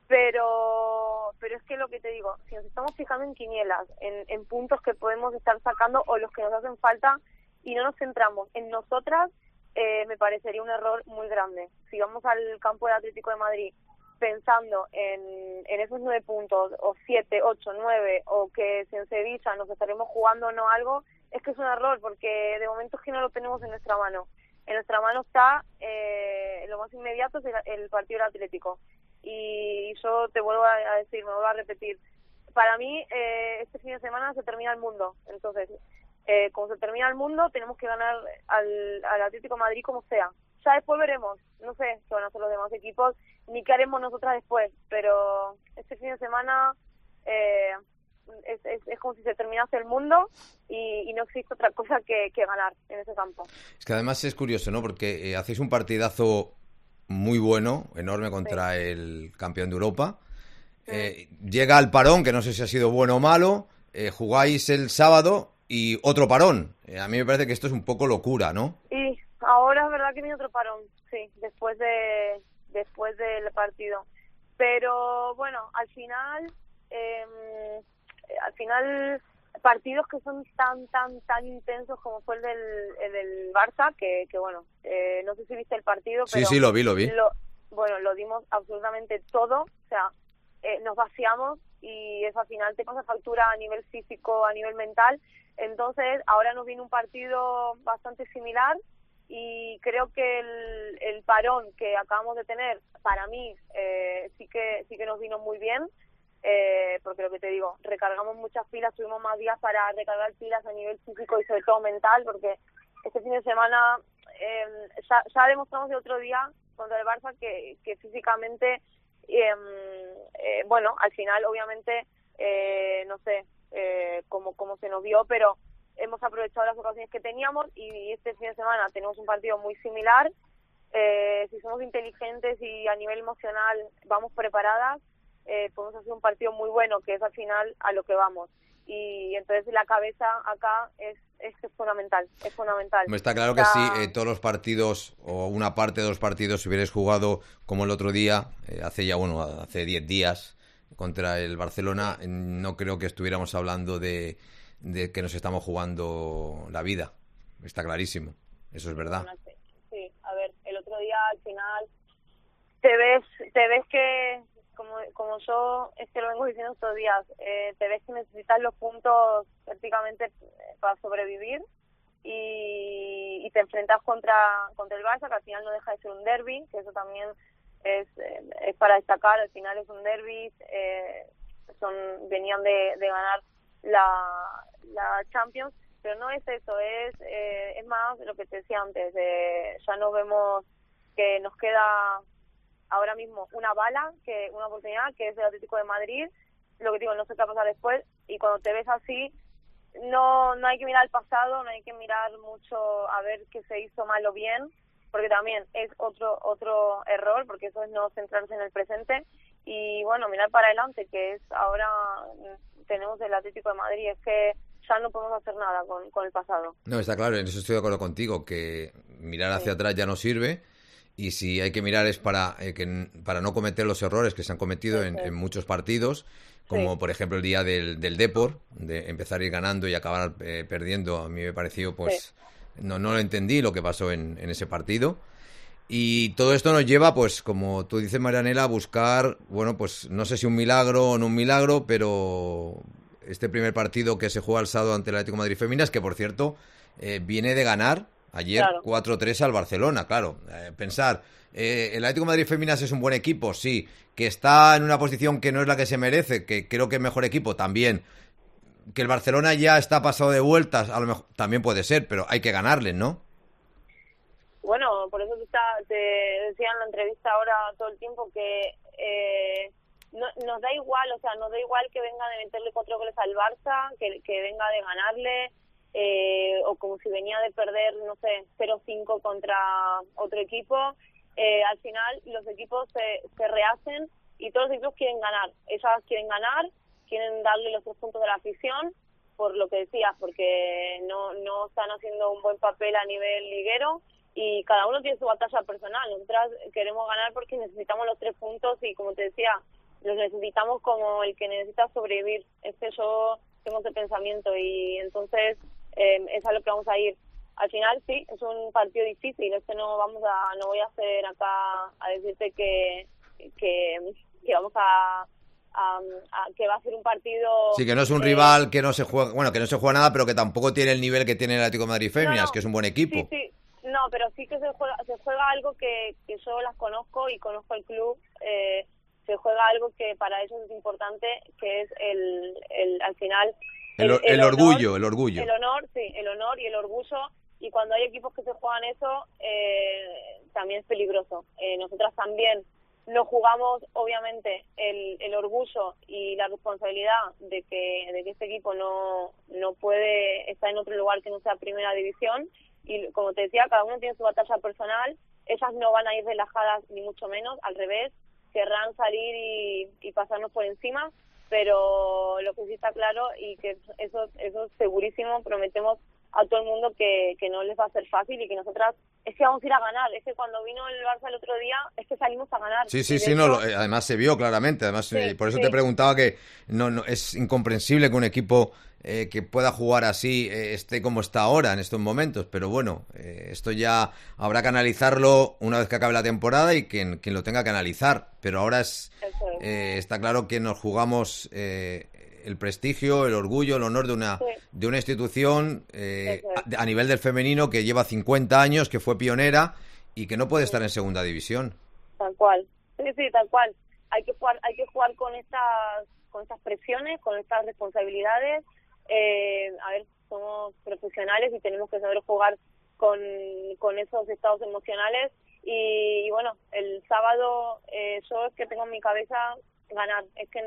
Pero es que lo que te digo, si nos estamos fijando en quinielas, en puntos que podemos estar sacando o los que nos hacen falta y no nos centramos en nosotras, me parecería un error muy grande. Si vamos al campo del Atlético de Madrid pensando en esos 9 puntos, o 7, 8, 9, o que si en Sevilla nos estaremos jugando o no algo, es que es un error, porque de momento es que no lo tenemos en nuestra mano. En nuestra mano está lo más inmediato es el partido del Atlético. Y yo te vuelvo a decir, me vuelvo a repetir, para mí este fin de semana se termina el mundo. Entonces, como se termina el mundo, tenemos que ganar al Atlético de Madrid como sea. Ya después veremos, no sé qué van a hacer los demás equipos, ni qué haremos nosotras después, pero este fin de semana es como si se terminase el mundo y no existe otra cosa que ganar en ese campo. Es que además es curioso, ¿no? Porque hacéis un partidazo muy bueno, enorme contra el campeón de Europa. Llega el parón, que no sé si ha sido bueno o malo, jugáis el sábado y otro parón. A mí me parece que esto es un poco locura, ¿no? Y ahora es verdad que viene otro parón, sí, después del partido. Pero bueno, al final partidos que son tan intensos como fue el del Barça, que bueno, no sé si viste el partido, pero sí, lo vi. Lo dimos absolutamente todo, o sea, nos vaciamos y eso al final te pasa factura a nivel físico, a nivel mental. Entonces ahora nos viene un partido bastante similar y creo que el parón que acabamos de tener, para mí, sí que nos vino muy bien. Porque lo que te digo, recargamos muchas pilas, tuvimos más días para recargar pilas a nivel físico y sobre todo mental, porque este fin de semana ya demostramos el otro día contra el Barça que físicamente, bueno, al final obviamente, no sé cómo se nos vio, pero hemos aprovechado las ocasiones que teníamos y este fin de semana tenemos un partido muy similar. Si somos inteligentes y a nivel emocional vamos preparadas, podemos hacer un partido muy bueno, que es al final a lo que vamos. Y entonces la cabeza acá es fundamental, Me está claro que si todos los partidos o una parte de los partidos si hubierais jugado como el otro día, hace 10 días contra el Barcelona, no creo que estuviéramos hablando de que nos estamos jugando la vida. Está clarísimo, eso es verdad. Sí, a ver, el otro día al final te ves que como yo es que lo vengo diciendo estos días, te ves que necesitas los puntos prácticamente para sobrevivir y te enfrentas contra el Barça, que al final no deja de ser un derbi, que eso también es para destacar. Al final es un derbi, venían de ganar la Champions, pero no es eso, es más lo que te decía antes, ya no vemos que nos queda ahora mismo una oportunidad, que es el Atlético de Madrid. Lo que digo, no sé qué va a pasar después, y cuando te ves así, no hay que mirar el pasado, no hay que mirar mucho a ver qué se hizo mal o bien, porque también es otro error, porque eso es no centrarse en el presente y bueno, mirar para adelante, que es ahora tenemos el Atlético de Madrid, es que ya no podemos hacer nada con el pasado. No, está claro, en eso estoy de acuerdo contigo, que mirar hacia atrás ya no sirve. Y si hay que mirar es para no cometer los errores que se han cometido en muchos partidos, como por ejemplo el día del Depor, de empezar a ir ganando y acabar perdiendo. A mí me pareció, pues, no lo entendí lo que pasó en ese partido. Y todo esto nos lleva, pues, como tú dices, Marianela, a buscar, bueno, pues no sé si un milagro o no un milagro, pero este primer partido que se juega el sábado ante el Atlético de Madrid Féminas, que por cierto viene de ganar ayer 4-3 al Barcelona, claro. Pensar, el Atlético de Madrid Féminas es un buen equipo, sí. Que está en una posición que no es la que se merece, que creo que es mejor equipo, también. Que el Barcelona ya está pasado de vueltas, a lo mejor también puede ser, pero hay que ganarles, ¿no? Bueno, por eso te decía en la entrevista ahora todo el tiempo que nos da igual, o sea, nos da igual que venga de meterle 4 goles al Barça, que venga de ganarle, o como si venía de perder, no sé, 0-5 contra otro equipo. Al final los equipos se rehacen y todos los equipos quieren ganar. Ellas quieren ganar, quieren darle los 3 puntos de la afición, por lo que decías, porque no están haciendo un buen papel a nivel liguero y cada uno tiene su batalla personal. Nosotras queremos ganar porque necesitamos los 3 puntos y, como te decía, los necesitamos como el que necesita sobrevivir. Es que yo tengo ese pensamiento y entonces es a lo que vamos a ir. Al final sí, es un partido difícil, es que no voy a hacer acá a decirte que vamos que va a ser un partido. Sí, que no es un rival que no se juega nada, pero que tampoco tiene el nivel que tiene el Atlético de Madrid Féminas, que es un buen equipo. Sí. No, pero sí que se juega algo que yo las conozco y conozco el club. Se juega algo que para ellos es importante, que es al final el orgullo. El honor, sí, el honor y el orgullo. Y cuando hay equipos que se juegan eso, también es peligroso. Nosotras también nos jugamos, obviamente, el orgullo y la responsabilidad de que este equipo no puede estar en otro lugar que no sea primera división. Y como te decía, cada uno tiene su batalla personal. Ellas no van a ir relajadas, ni mucho menos, al revés. Querrán salir y pasarnos por encima, pero lo que sí está claro, y que eso es segurísimo, prometemos a todo el mundo que no les va a ser fácil y que nosotras es que vamos a ir a ganar. Es que cuando vino el Barça el otro día es que salimos a ganar. Sí, además se vio claramente. Además, por eso te preguntaba que no es incomprensible que un equipo que pueda jugar así esté como está ahora en estos momentos. Pero bueno, esto ya habrá que analizarlo una vez que acabe la temporada y quien lo tenga que analizar. Pero ahora está claro que nos jugamos el prestigio, el orgullo, el honor de una institución a nivel del femenino que lleva 50 años, que fue pionera y que no puede estar en segunda división. Tal cual. Sí, tal cual. Hay que jugar con estas presiones, con estas responsabilidades. Somos profesionales y tenemos que saber jugar con esos estados emocionales. Y bueno, el sábado yo es que tengo en mi cabeza ganar. Es que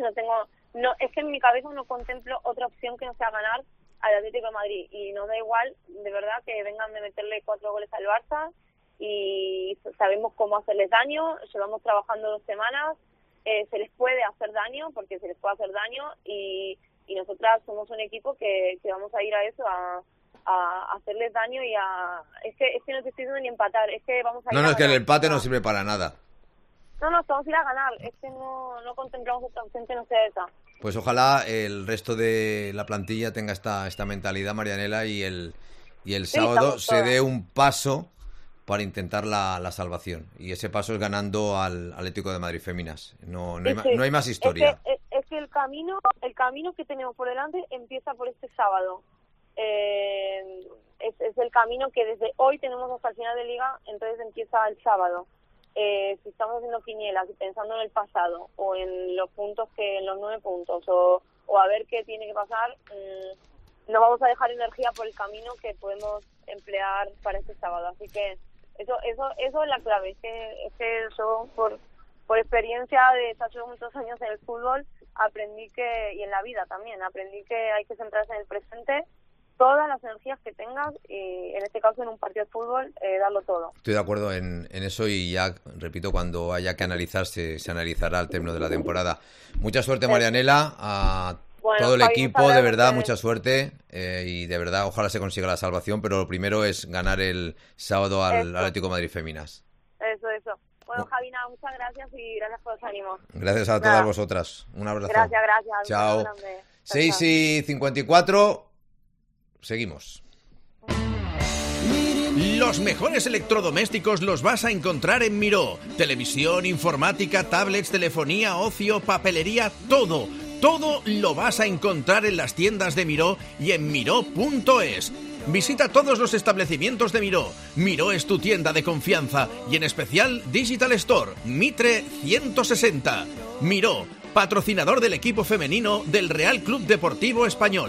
en mi cabeza no contemplo otra opción que no sea ganar al Atlético de Madrid, y nos da igual, de verdad, que vengan de meterle 4 goles al Barça, y sabemos cómo hacerles daño. Llevamos trabajando 2 semanas, se les puede hacer daño, porque se les puede hacer daño, y nosotras somos un equipo que vamos a ir a eso, a hacerles daño y es que no te estoy diciendo ni empatar, es que vamos a ir es que el empate no sirve para nada. No, vamos a ir a ganar. Es que no contemplamos otra opción que no sea esa. Pues ojalá el resto de la plantilla tenga esta mentalidad, Marianela, y el sábado se dé un paso para intentar la salvación. Y ese paso es ganando al Atlético de Madrid Féminas. No hay más historia. Es que el camino que tenemos por delante empieza por este sábado. Es el camino que desde hoy tenemos hasta el final de liga, entonces empieza el sábado. Si estamos haciendo quinielas y pensando en el pasado o en los 9 puntos o a ver qué tiene que pasar, no vamos a dejar energía por el camino que podemos emplear para este sábado. Así que eso es la clave. Es que yo por experiencia de estar muchos años en el fútbol aprendí y en la vida también aprendí que hay que centrarse en el presente, todas las energías que tengas, y en este caso en un partido de fútbol, darlo todo. Estoy de acuerdo en eso, y ya, repito, cuando haya que analizarse, se analizará al término de la temporada. Mucha suerte, Marianela, a todo el equipo, de verdad, mucha suerte, y de verdad, ojalá se consiga la salvación, pero lo primero es ganar el sábado al Atlético de Madrid Féminas. Eso. Bueno, Javina, muchas gracias y gracias por los ánimos. Gracias a todas vosotras. Un abrazo. Gracias. Chao. 6:54. Seguimos. Los mejores electrodomésticos los vas a encontrar en Miró. Televisión, informática, tablets, telefonía, ocio, papelería, todo lo vas a encontrar en las tiendas de Miró y en miró.es. Visita todos los establecimientos de Miró. Miró es tu tienda de confianza, y en especial Digital Store, Mitre 160. Miró, patrocinador del equipo femenino del Real Club Deportivo Español.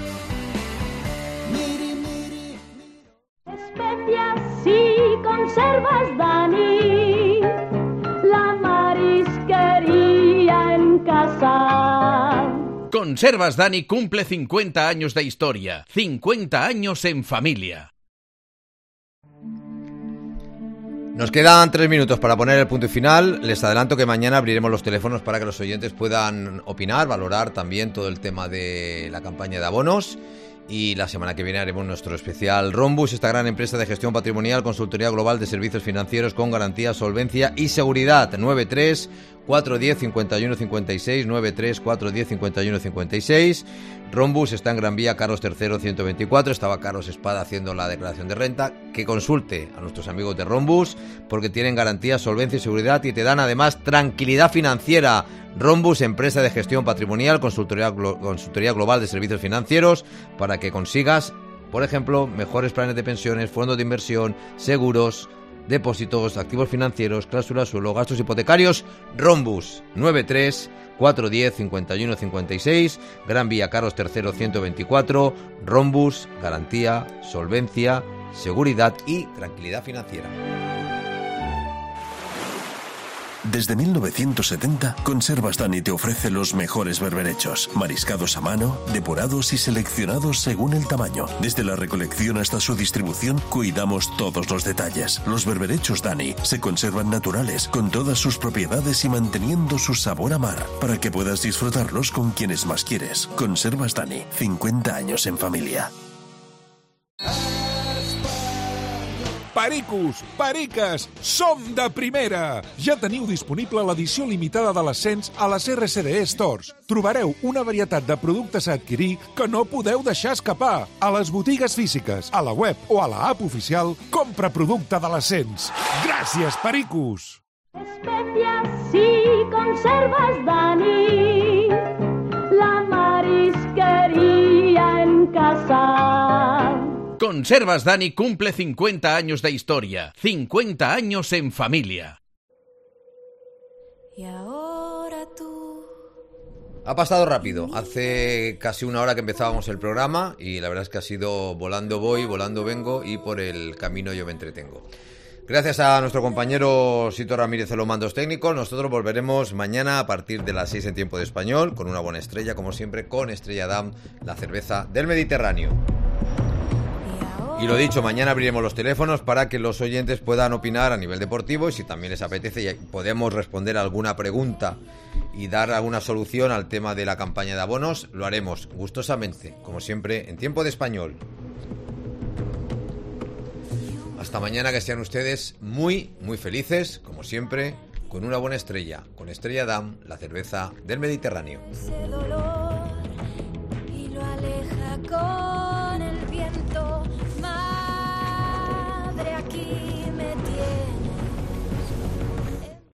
Especias y conservas, Dani, la marisquería en casa. Conservas Dani cumple 50 años de historia, 50 años en familia. Nos quedan 3 minutos para poner el punto y final. Les adelanto que mañana abriremos los teléfonos para que los oyentes puedan opinar, valorar también todo el tema de la campaña de abonos. Y la semana que viene haremos nuestro especial Rhombus, esta gran empresa de gestión patrimonial, consultoría global de servicios financieros con garantía, solvencia y seguridad. 93 410 51 56, 93 410 51 56. Rhombus está en Gran Vía Carlos III 124. Estaba Carlos Espada haciendo la declaración de renta. Que consulte a nuestros amigos de Rhombus porque tienen garantía, solvencia y seguridad y te dan además tranquilidad financiera. Rhombus, empresa de gestión patrimonial, consultoría global de servicios financieros para que consigas, por ejemplo, mejores planes de pensiones, fondos de inversión, seguros, depósitos, activos financieros, cláusulas suelo, gastos hipotecarios. Rhombus 93 410 51 56, Gran Vía Carlos III 124. Rhombus, garantía, solvencia, seguridad y tranquilidad financiera. Desde 1970, Conservas Dani te ofrece los mejores berberechos, mariscados a mano, depurados y seleccionados según el tamaño. Desde la recolección hasta su distribución, cuidamos todos los detalles. Los berberechos Dani se conservan naturales, con todas sus propiedades y manteniendo su sabor a mar, para que puedas disfrutarlos con quienes más quieres. Conservas Dani, 50 años en familia. Pericos, periques, som de primera! Ja teniu disponible l'edició limitada de l'Ascens a les RCDE Stores. Trobareu una varietat de productes a adquirir que no podeu deixar escapar. A les botigues físiques, a la web o a la app oficial, compra producte de l'Ascens. Gràcies, pericos! Especias y conservas Dani, la marisquería en casa. Conservas Dani cumple 50 años de historia, 50 años en familia. Y ahora tú. Ha pasado rápido, hace casi una hora que empezábamos el programa y la verdad es que ha sido volando voy, volando vengo y por el camino yo me entretengo. Gracias a nuestro compañero Sito Ramírez en los mandos técnicos. Nosotros volveremos mañana a partir de las 6 en tiempo de español, con una buena estrella, como siempre, con Estrella Damm, la cerveza del Mediterráneo. Y lo dicho, mañana abriremos los teléfonos para que los oyentes puedan opinar a nivel deportivo y si también les apetece y podemos responder a alguna pregunta y dar alguna solución al tema de la campaña de abonos, lo haremos gustosamente, como siempre, en tiempo de español. Hasta mañana, que sean ustedes muy, muy felices, como siempre, con una buena estrella, con Estrella Damm, la cerveza del Mediterráneo.